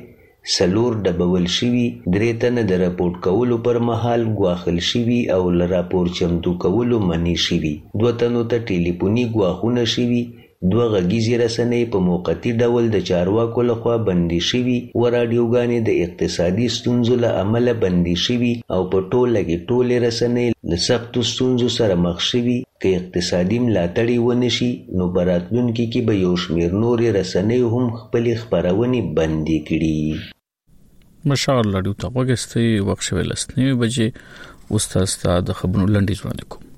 سلور ډبول شوي، درې تنه د راپورټ کولو پر مهال ګواښل شوي او له راپور چمتو کولو منع شوي، دوه تنو ته ټلیفوني ګواښونه شوي، دوه غږیزې رسنۍ په موقتي ډول د چارواکو لخوا بندي شوي و راډیوګانې د اقتصادي ستونزو له امله بندي شوي او په ټوله کې ټولې رسنۍ له سختو ستونزو سره مخ شوي. که اقتصادي ملاتړ ونه شي نو په راتلونکي کې به یو شمېر نورې رسنۍ هم خپلې خپرونې بندي کړي. مشال راډیو ته وګورئ، وخت شوی لسنیمې بجې. اوس تاسو د خبرونو لنډیز وړاندې کوم.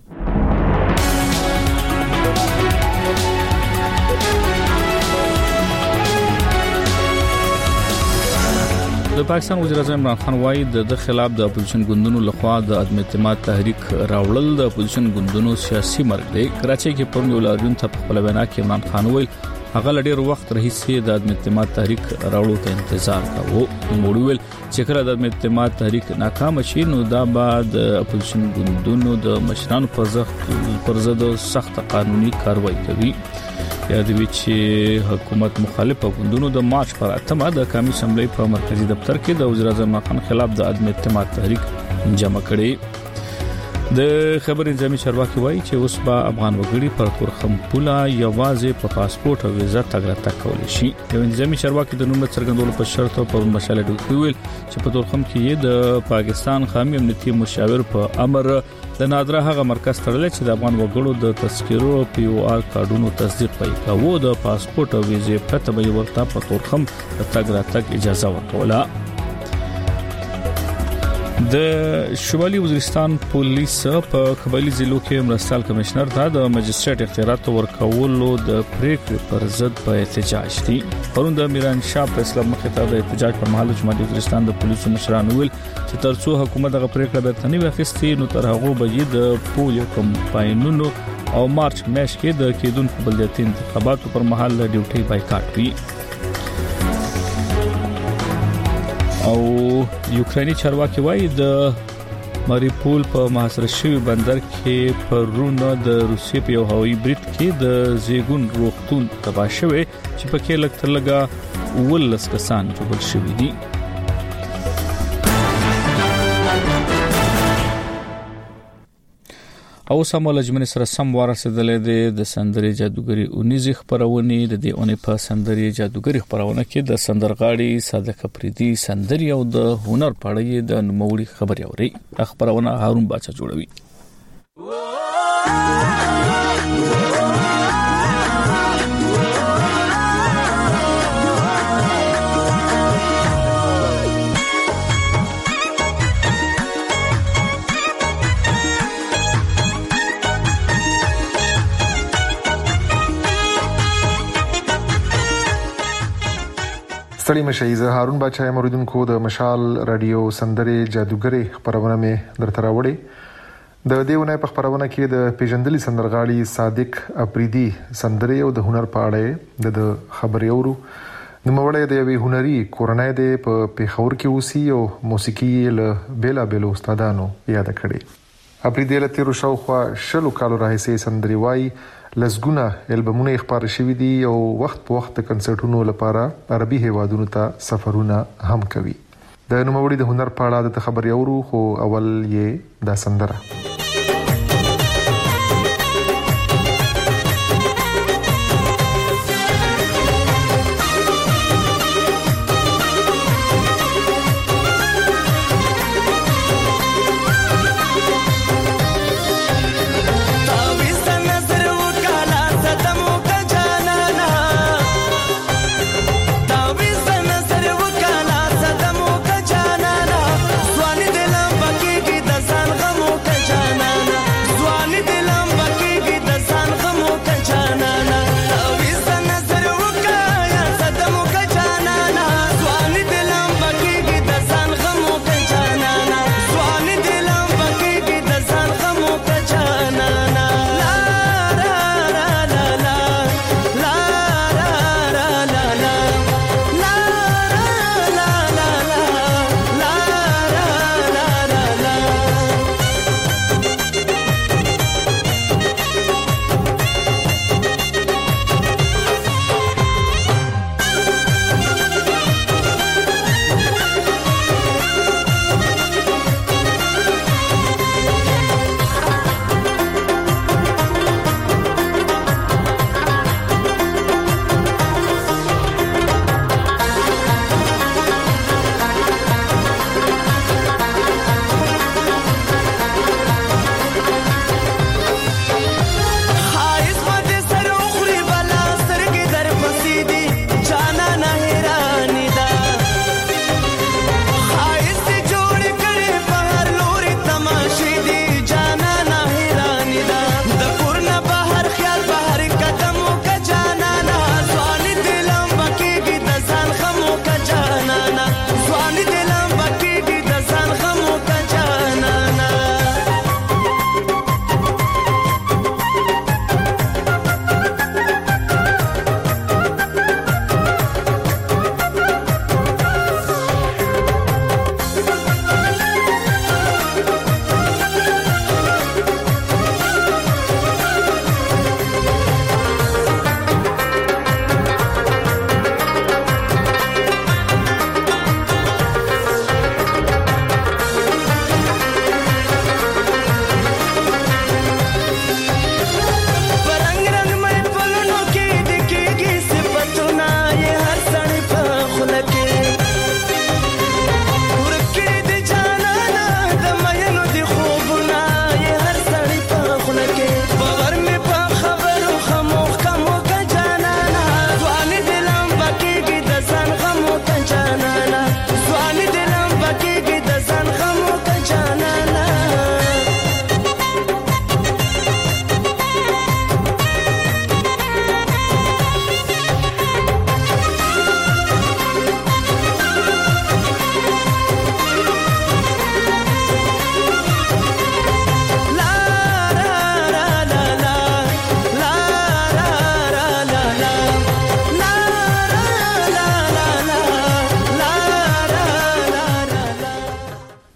د پاکستان وزیر اعظم عمران خان وایي د خلاف د اپوزیشن ګوندونو لخوا د عدم اعتماد تحریک راوړل د اپوزیشن ګوندونو سیاسي مرګ دی. کراچۍ کې پرون یو لاریون ته په خپل وینا کې عمران خان ویل هغه لډیر وخت راهیسې د عدم اعتماد تحریک راوړلو ته انتظار کاوه. نو ویل چې کله د عدم اعتماد تحریک ناکام شي نو دا بعد اپوزیشن ګوندونو د مشرانو پر ضد پر ضد سخت قانوني کاروایی کوي. یادوي چې حکومت مخالف غوندونو د مارچ پر اتمه د قومي اسمبلی په مرکزی دفتر کې د وزیر اعظم عمران خان خلاف د عدم اعتماد تحریک جمع کړي. د خبر انتظامی چارواکي وایي چې اوس به افغان وګړي پر تورخم پوله یوازې په پاسپورت او ویزا تګ راتګ کولی شي. یو انتظامی چارواکي د نوم څرګندولو په شرط پر مشاله ډوکی ویل چې په تورخم کې د پاکستان قومي امنیتي مشاور په امر د نادره هغه مرکز تړل چې د افغان وګړو د تذکرو پی او آر کارډونو تصدیق کوي او د پاسپورت او ویزې پرته به ورته په تورخم تګ راتګ اجازه ورکوله. د شمالي وزیرستان پولیس په قبایلی ضلعو کې مرستيال کمشنر ته د مجستریټ اختیارات ورکولو د پریکړې پر ضد په احتجاج دي. پرون د میران شاه په اسلام مخې ته د احتجاج پر مهال شمالي وزیرستان د پولیسو مشرانو ویل چې ترڅو حکومت دغه پریکړه به تنوي اخیستي نو تر هغه به د پولیو کمپاینونو او مارچ میاشت کې د کېدونکو بلدیاتي انتخاباتو پر مهال ډیوټي بایکاټ وی. او یوکراني چارواکي وایي د ماریپول په محاصره شوی بندر کې پرونه د روسیې په یو هوایي برید کې د زیګون روغتون تباه شوی چې پکې لږ تر لږه ولس کسان جوړ شوي دي. او سمول جمن سره سم ورسېدلې د سندري جادوګری اونیزي خبرونه د دې اونې په سندري جادوګری خبرونه کې د سندرغاړي صادق افریدي سندري او د هنر پړې د نوموړي خبري اوري. خبرونه هارون باچا جوړوي. ستړي مشي زه هارون باچا مریدونکو د مشال رادیو سندري جادوګری خبرونه مې درته راوړي. د دیونه په خبرونه کې د پیژندلي سندرغاړي صادق افریدي سندري او د هنر په اړه د خبري اورو. د موړې د یوې هنري کورنۍ د په پیښور کې اوسي او موسیقي له بیلا بیلو استادانو یاد کړي. افریدي له تیرو شاوخوا شلو کالو راهیسې سندري وایي لزګونه البمونه خبر شوي دي او وخت په وخت کنسرټونو لپاره عربي هیوادونو ته سفرونه هم کوي. د نوموړي د هنر په اړه د خبري اورو خو اول یې دا سندره. Jana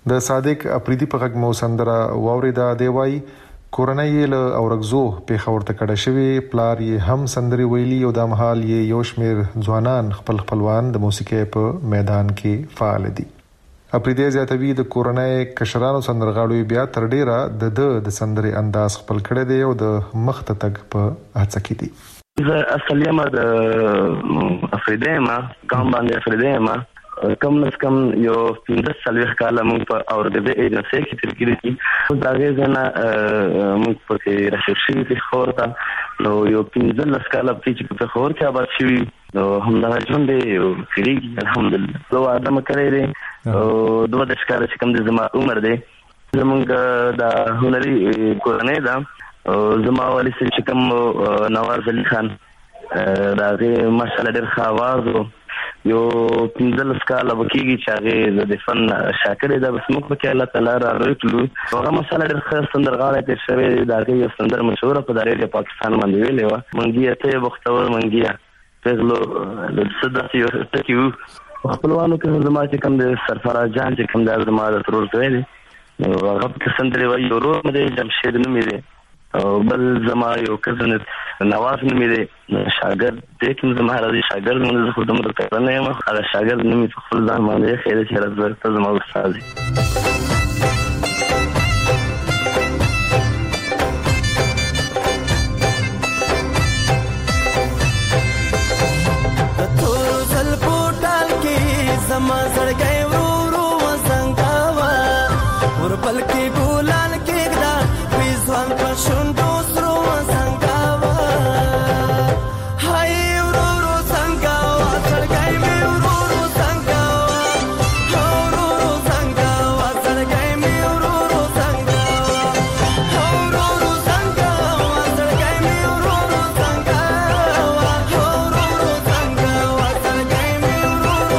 د صادق اپریدي په غږ مو سندره واوریدا دی وای کورنۍ له اورغزو په خبرته کډه شوی پلار یې هم سندري ویلي او د مهال یې یو شمیر ځوانان خپل خپلوان د موسیقي په میدان کې فعال دي. اپریدي زیاتوي د کورنۍ کشرانو سندرغاړو بیا تر ډیره د د سندري انداز خپل کړي دی او د مخته تک په هڅه کې دي. زه اصلي ما د افریدي ما کوم باندې افریدي ما کم نس کم یو پنځه سلويخ کاله موږ په اورګزې ایجنسي کې تر کېږي چې دا غوښنه موږ په کې راشي په خورتا نو یو پنځه لس کاله چې په خور کې آباد شوی نو هم دا ژوند دی او کېږي الحمدلله. زه ادم کړی دی او دوه د ښکار چې کم د زما عمر دی زمونږ د هنري کورنۍ دا زما والي چې کم نواز علي خان دا غي ماشاءالله ډېر ښه आवाज او یو پنځه لس کاله وکیږي چې هغه د فن شاکر دی بس موږ په الله تعالی را روټلو هغه ماشاءالله ډېر ښه سندرغاړی تیر شوی دا غي یو سندر مشهور په دایره پاکستان باندې ویلې و منګي ته بختور منګي پهلو د صدق یو تکیو خپلوانو کې زما چې کوم د سرفراز جان چې کوم د زما د ترور کوي هغه په سندري وایي ورو مې جمشید نومې دی او بل زما یو کزن نواز نومې دی شاګرد دې کوم زما راځي شاګرد مونږ خو دمر ته نه یم هغه شاګرد نومې خپل ځان باندې خیر چې راځي زما استاد زما زړګي ورو ورو وسنګاوا ورپل کې ګولان کې دا وې ځوان په شوندو سرو وسنګاوا هاي ورو ورو څنګاوا زړګي مې ورو ورو څنګاوا ورو ورو څنګاوا زړګي مې ورو ورو څنګاوا ورو ورو څنګاوا زړګي مې ورو ورو څنګاوا ورو ورو څنګاوا زړګي مې ورو ورو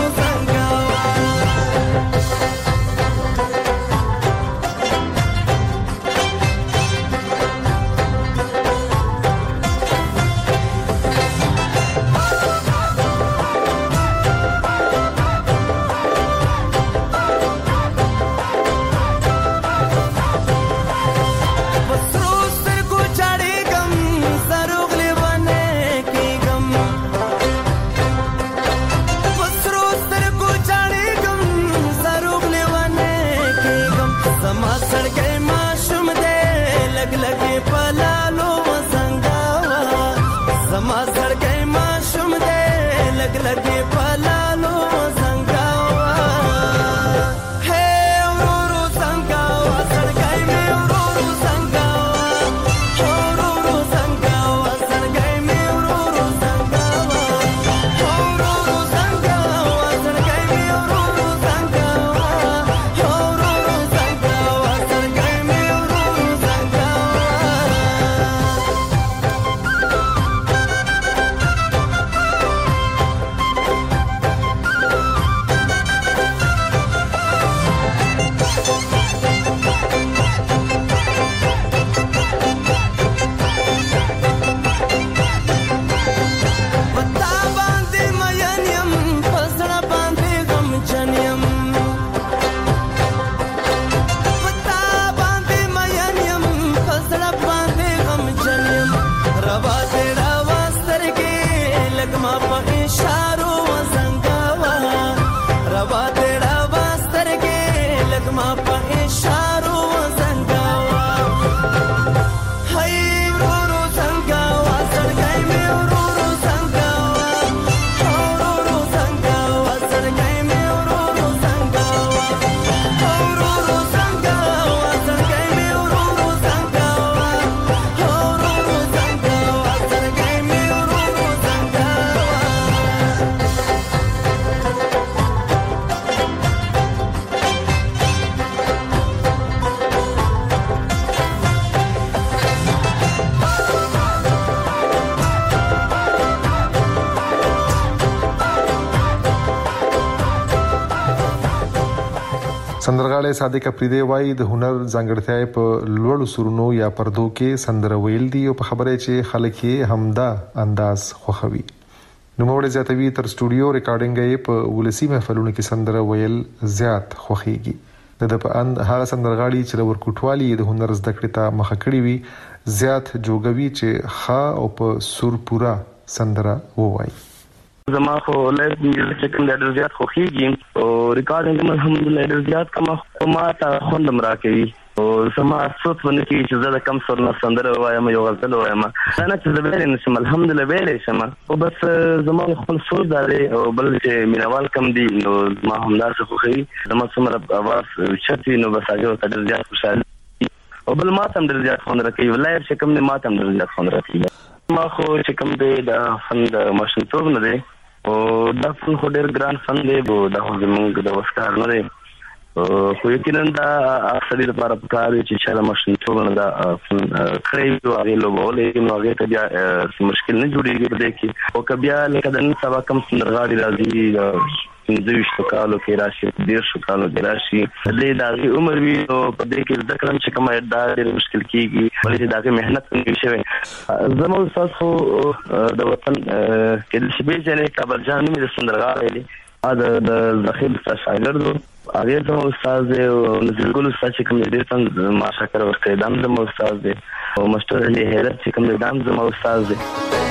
سندرغاړی صادق اپریدي وایي د هنر ځانګړتیا په لوړو سرونو یا پردو کې سندره ویل دي او په خبره چې خلک یې همدا انداز خوښوي. نو موږ زیاتوي تر سټوډیو ریکارډینګ یې په ولسی محفلونو کې سندره ویل زیات خوښيږي. د په اند هغه سندرغاړي چې ورکوټوالي د هنر زده کړې ته مخه کړی وي زیات جوګوي چې خا او په سور پورا سندره ووایي. زما خو لایف میوزیک چې کوم ډېر زیات خوښیږي او ریکارډینګ الحمدلله ډېر زیات کوم ما ته خوندم راکوي او زما افسوس ونه کېږي چې زه د کم سر نه سندره وایم یو غزل وایم دا نه چې زه ویلی نه شم الحمدلله ویلی شم خو بس زما خپل سوچ دا دی او بل چې مینوال کم دي نو زما همداسې خوښوي زما څومره اواز اوچت وي نو بس هغې ورته ډېر زیات خوشحالي او بل ما ته هم ډېر زیات خوند راکوي لایف چې کوم دی ما ته هم ډېر زیات خوند راکوي ما خو چې کوم دی د فن د ماشومتوب نه دی او دا فن خو ډېر ګران فن دی او دا خو زموږ د وس کار نه دی خو یقینا دا اکثري لپاره پکار دی چې چا د ماشومتوب نه دا فن کړی وي او هغې لوبولی نو هغې ته بیا مشکل نه جوړېږي په دې کې او که بیا لکه د نن سبا کم سندرغاړي راځي پنځه ویشتو کالو کې راشي دېرشو کالو کې راشي دې د هغې عمر وي نو په دې کې زده کړم چې کومه دا ډېر مشکل کېږي ولې چې د هغې محنت نه وي شوی زما استاد خو د وطن کېدل شي پېژنې کابل جان نوم یې د سندرغاړی دی د ذخیر استاد شاګرد و هغې زما استاد دی او نظرګل استاد چې کوم دی ډېر تن ما شکر ورکوي دا هم زما استاد دی او مشتر علي حیرت چې کوم دی دا هم زما استاد دی.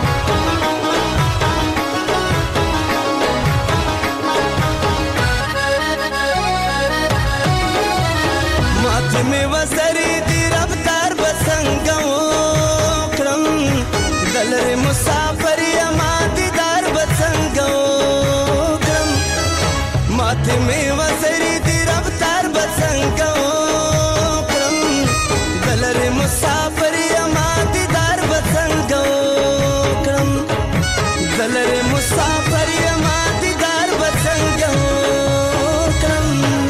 میں وسری دی رفتار بسنگو کرم دلر مسافر یما دیدار بسنگو کرم مات میں وسری دی رفتار بسنگو کرم دلر مسافر یما دیدار بسنگو کرم دلر مسافر یما دیدار بسنگو کرم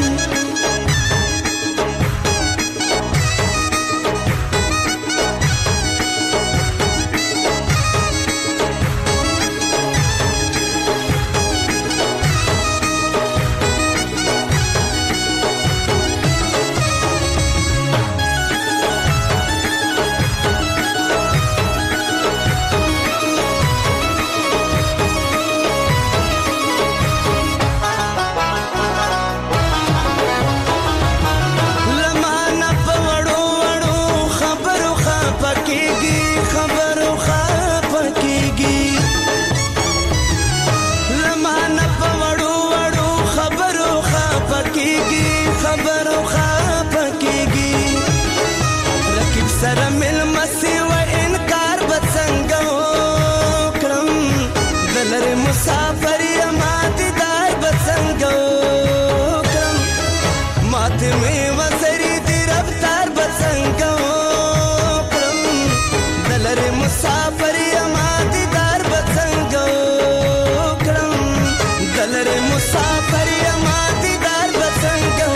سره مل مسی و انکار بڅنګو کرم دلر مسافر یما دیدار بڅنګو کرم ماته می وسری دی رفتار بڅنګو کرم دلر مسافر یما دیدار بڅنګو کرم دلر مسافر یما دیدار بڅنګو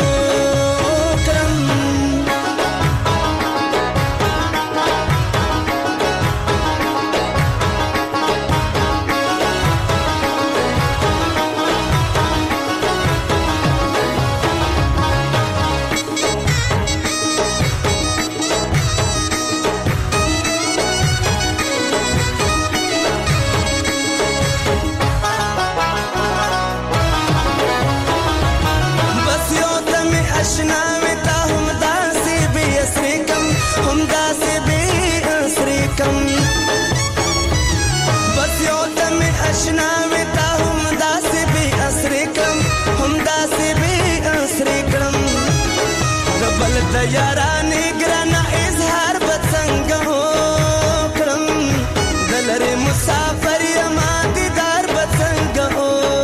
یارانه ګرانه اظهار بڅنګو کرم دلر مسافر یما دیدار بڅنګو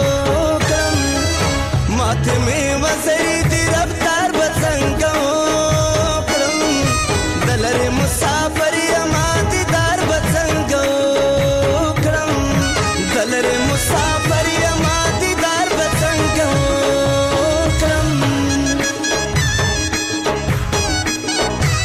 کرم ماته می وسری دی رفتار بڅنګو کرم دلر مسافر یما دیدار بڅنګو کرم دلر مسافر یما دیدار بڅنګو کرم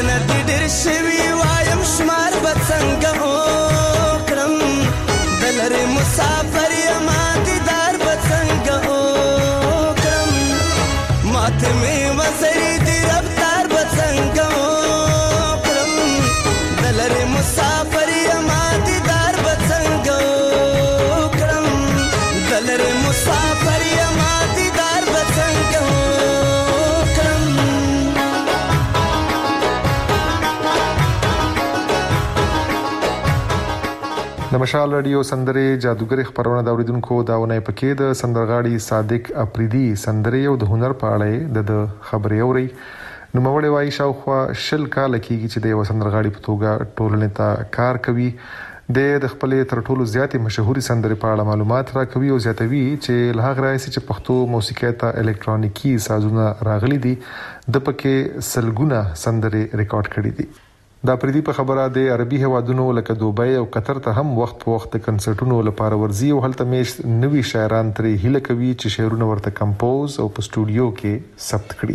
یادونه دې ډېر شوي وایم شمار به څنګه وکړم د لرې مسافر یما دیدار به څنګه وکړم ماته مې وزرې دې رفتار به څنګه وکړم د لرې مسافر یما دیدار به څنګه وکړم د لرې مسافر یما دیدار به څنګه وکړم. د مشال رادیو سندرې جادوګر خبرونه دا اوریدونکو داونه پکې د سندرغاړي صادق اپریدي سندرې او د هنر په اړه د خبرې اوري نو موړې وای شاوخوا شل کال کېږي چې د سندرغاړي په توګه ټولنې ته کار کوي د خپل تر ټولو زیاتې مشهوري سندرې په اړه معلومات راکوي او زیاتوي چې له هغه راځي چې پښتو موسیقي ته الکترونیکي سازونه راغلي دي د پکې سلګونه سندرې ریکارډ کړي دي. دا پردي په خبره د عربي هوادونو لکه دوبۍ او قطر ته هم وخت په وخت کنسرټونو لپاره ورزي او هلته میش نوي شاعران ترې هیله کوي چې شعرونه ورته کمپوز او په سټوډیو کې ثبت کړي.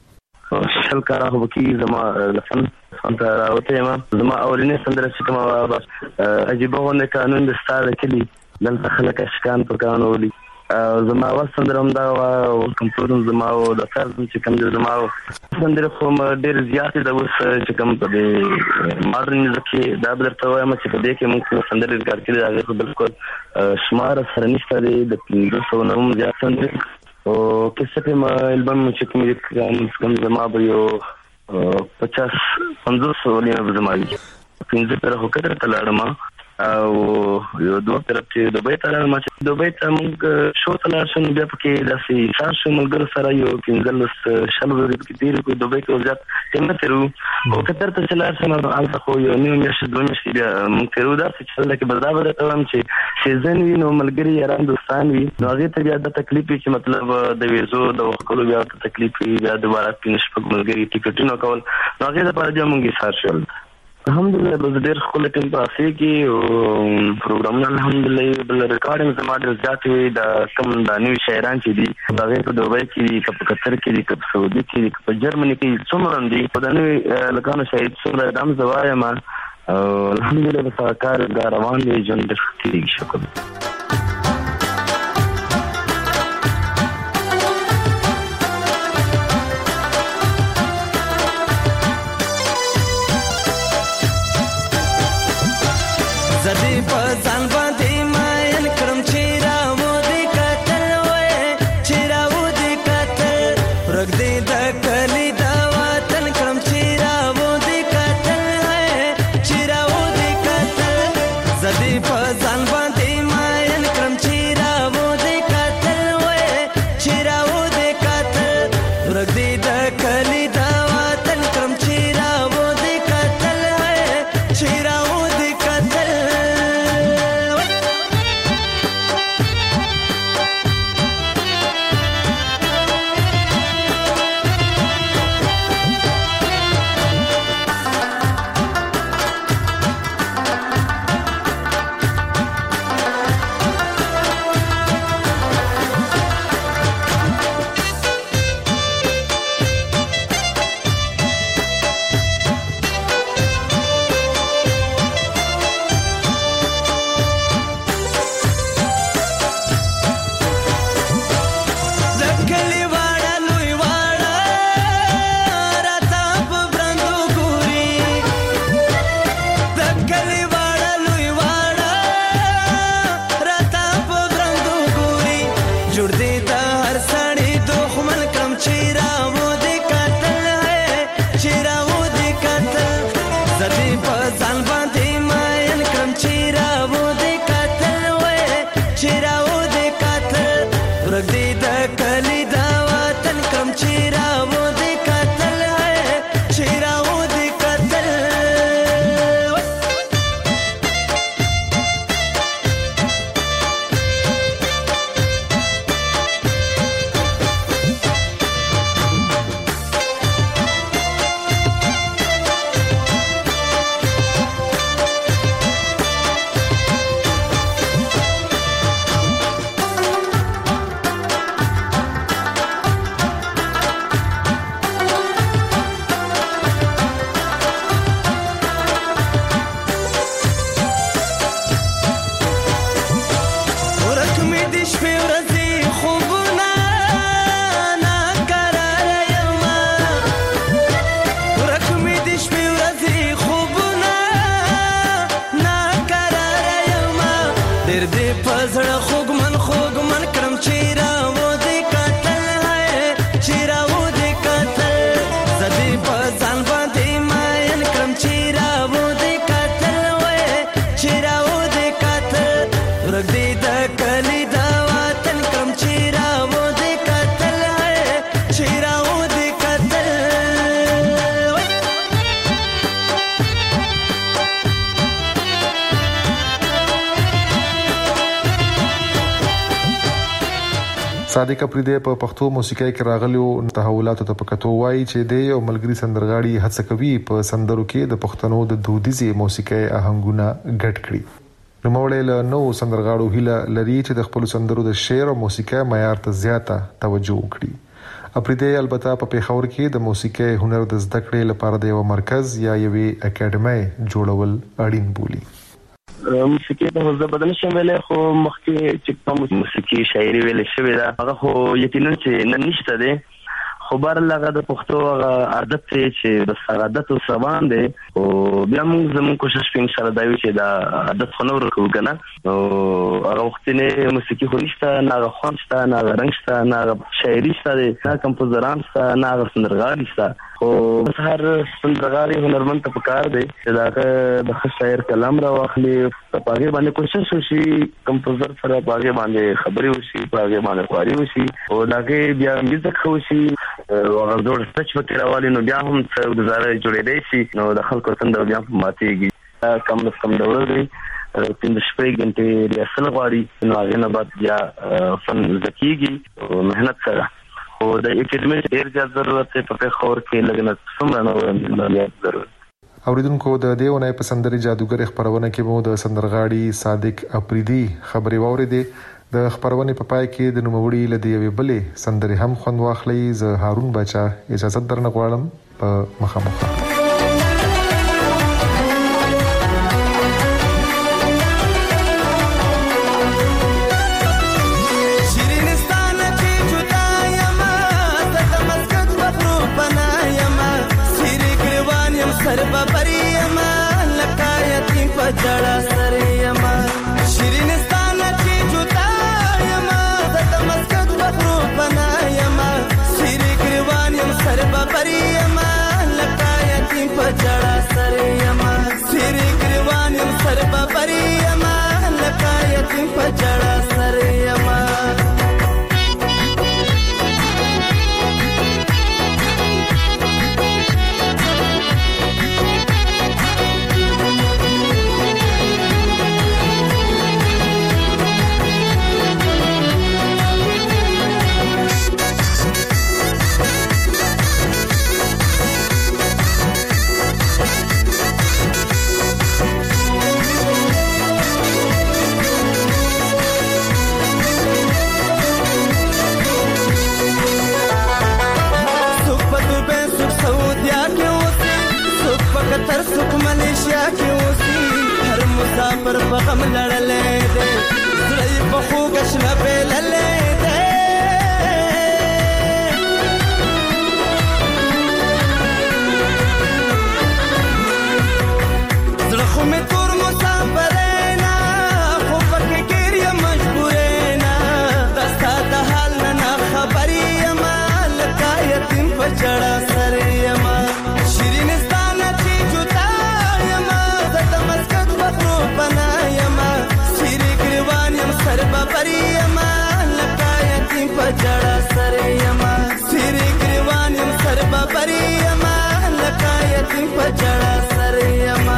شل کار هغه کی زما لفن فانت راوته ما زما اولینې سندره چې کومه عجیب غونډه قانون د ستاره کلی دلته خلک اشکان په قانون ولي زما اول سندره هم دا او کمپوزم زما او د فرض چې کوم زما سندره کوم ډېر زیات د اوس چې کوم په ماډرن ځکه دا درته وایم چې په دې کې موږ سندره ریکارډ کړي هغه بالکل شمار سره نشته د پنځه سوه نوم زیات سندره او کیسه په البم چې کوم کوم زما به یو پچاس پنځوس ولې زما پنځه پر هوکړه تلاړم او یو دوه طرف چې دوبۍ ته راځم چې دوبۍ ته موږ شو ته لاړ بیا پکې داسې سار شو ملګرو سره یو پنځلس شل ورځې پکې تېرې کړو دوبۍ کې زیات ټیم تېرو او قطر ته چې لاړ شم هلته خو یو نیو میاشتې دوه میاشتې بیا موږ تېرو داسې چې هلته کې به دا به درته وایم چې سیزن وي نو ملګري یاران دوستان وي نو هغې ته بیا دا تکلیف وي چې مطلب د ویزو د وښکلو بیا ورته تکلیف وي بیا دوباره پنځه شپږ ملګري ټیکټونه کول نو هغې دپاره بیا موږ ایثار شول. الحمدلله بس ډېر ښکلی ټیم په اسې کې او پروګرامونه الحمدلله بل ریکارډینګ زما ډېر زیات وي د کوم د نوي شاعران چې دي د هغې په دوبۍ کې دي که په قطر کې دي که په سعودي کې دي که په جرمني کې څومره هم دي خو د نوي لکانو شاعر څومره دا هم زه وایم او الحمدلله بس هغه کار دا روان دی ژوند ډېر ښه کېږي شکر. زدی په ځان باندې ماین کړم چې راو دې کتل وې چې راو دې کتل رګ دې د کلی دا وطن کړم چې راو دې کتل وې چې راو دې کتل زدی په ځان باندې ماین کړم چې راو دې کتل وې چې راو دې کتل رګ دې د کلی دا وطن کړم چې راو دې کتل وې چې راو دې کتل. زړه خوګمن خوګمن کرم چیرې و دې قاتل ہے چیرې و دې قاتل زدي په ځان باندې ماین کرم چیرې و دې قاتل وې چیرې و دې قاتل ورګ دې د کلی دا وطن کرم چیرې و دې قاتل ہے چیرې و دې قاتل صادق اپریدی په پښتو موسیقۍ کې راغلو تحولاتو ته پکتو وایي چې د یو ملګری سندرغاړي هڅه کوي په سندرو کې د پښتنو د دودیزي موسیقۍ آهنګونه ګډ کړي. نو موړل نو سندرغاړو هیله لري چې د خپل سندرو د شعر او موسیقۍ معیار ته زیاته توجه وکړي. اپریدی البته په پیښور کې د موسیقۍ هنر د زده کړې لپاره د یو مرکز یا یوې اکیډمۍ جوړول اړین بولي. موسیقي ته زه بدل شم ویلې خو مخکې چې کوم موسیقي شاعري ویلې شوې ده هغه خو یقینا چې نن نشته ده خو بار لغه د پښتو عادت چې د سعادت او سبان ده او بیا موږ زموږ کوشش په ان شاء الله دا وی چې دا عادت خو نور کوو کنه او هغه وخت نه موسیقي خو نشته نه خوان شته نه رنگ شته نه شاعري شته نه کمپوزران شته نه سندرغاړي شته او هر سندرغاړي هنرمند ته پکار دی چې دا د شاعر کلام را واخلي په هغه باندې کوشش وشي کمپوزر سره په هغه باندې خبري وشي په هغه باندې خواري وشي او داګه بیا میوزیک وشي او هغه جوړ سټچ وکړي راوالي نو بیا هم څه گزاره جوړې دی شي نو د خلکو څنګه بیا ماتيږي کم نه کم ډول دی پنځه شپږ غنټې ریاست غواړي نو هغه نه بعد بیا فن زکیږي او مهنت سره او د اکیډمي ډیر زیات ضرورت دی په خور کې لګنه څومره نو ضرورت. اوریدونکو د دیونه په سندري جادوګر خبرونه کې مو د سندرغاړي صادق اپریدي خبري واوریدي. د خبرونه په پای کې د نوموړي لدی وی بلې سندري هم خوند واخلي. زه هارون بچا اجازه درنه غواړم په مخامخ. سربا پریما لکایتی پجڑا سریما شیرینستان کی جوتایما د مسکت بخرو بنایما سری گریوانیم سربا پریما لکایتی پجڑا سریما سری گریوانیم سربا پریما لکایتی پجڑا سریما قطر سوک ملیشیا کی اوسی هر مسافر بغم لړلې دې زړې په خوګش نه بیللې دې زړه خو مې تور مسافر نه خو پکې کېریا مجبورې نه دستا د حال نه خبرې ما لکه یتیم په جړا سره ما شیرین سربا پریما لکایتی پجڑا سریما سری گریوانیم سربا پریما لکایتی پجڑا سریما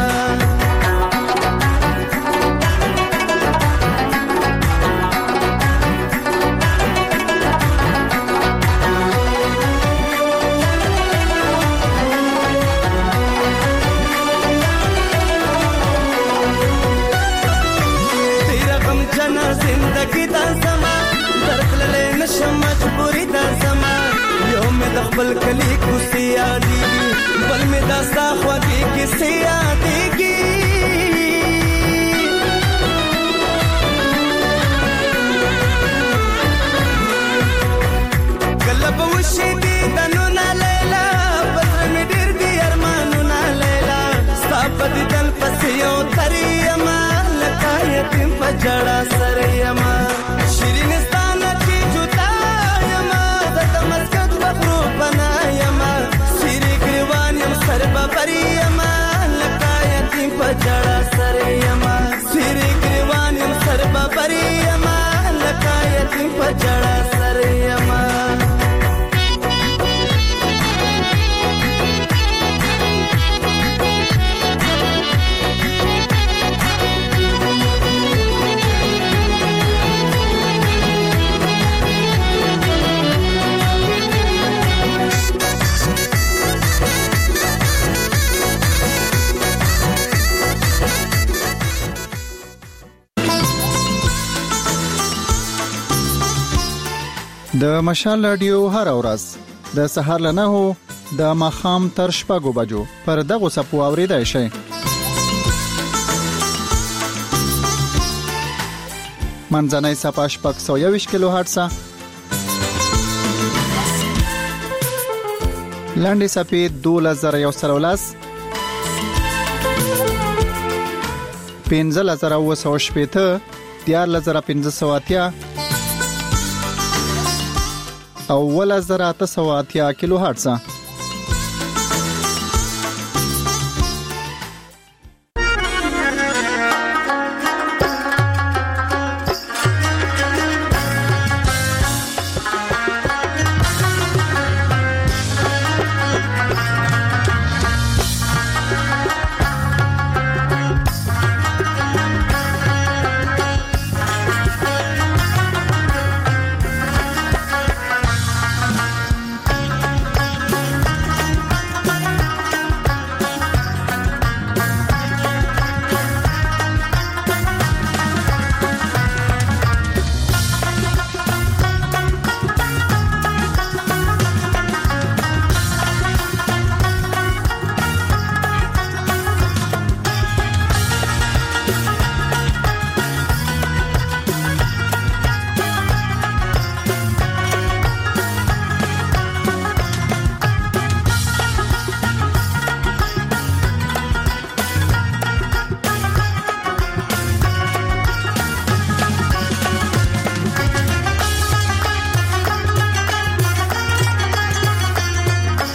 زندگی دا زما درکللې نشم مجبوری دا زما یو مې د خپل کلی کوسي یادېږي بل مې دا ستا خوږې کیسې یادېږي کله به وشي دیدنونه لیلا په زړه مې ډېر دي ارمانونه لیلا ستا په دیدن پسې یو تر یمه لکه یتیم په جړا سره یمه بریما لکایتی پجړه سریما سری ګریوان سر بریما لکایتی پجړه سریما د مشال رادیو هر ورځ د سهار له نهو د ماښام تر شپږو بجو پر دغه سپو اوریدای شئ. منځنۍ صفحه شپږ سوه یوویشت کیلو هرټزه، لنډې صفحې دولس زره یو سل ولس، پنځلس زره اوه سوه شپېته، دیارلس زره پنځه سوه اتیا او ولس زره اته سوه اتیا کیلو هرټزه.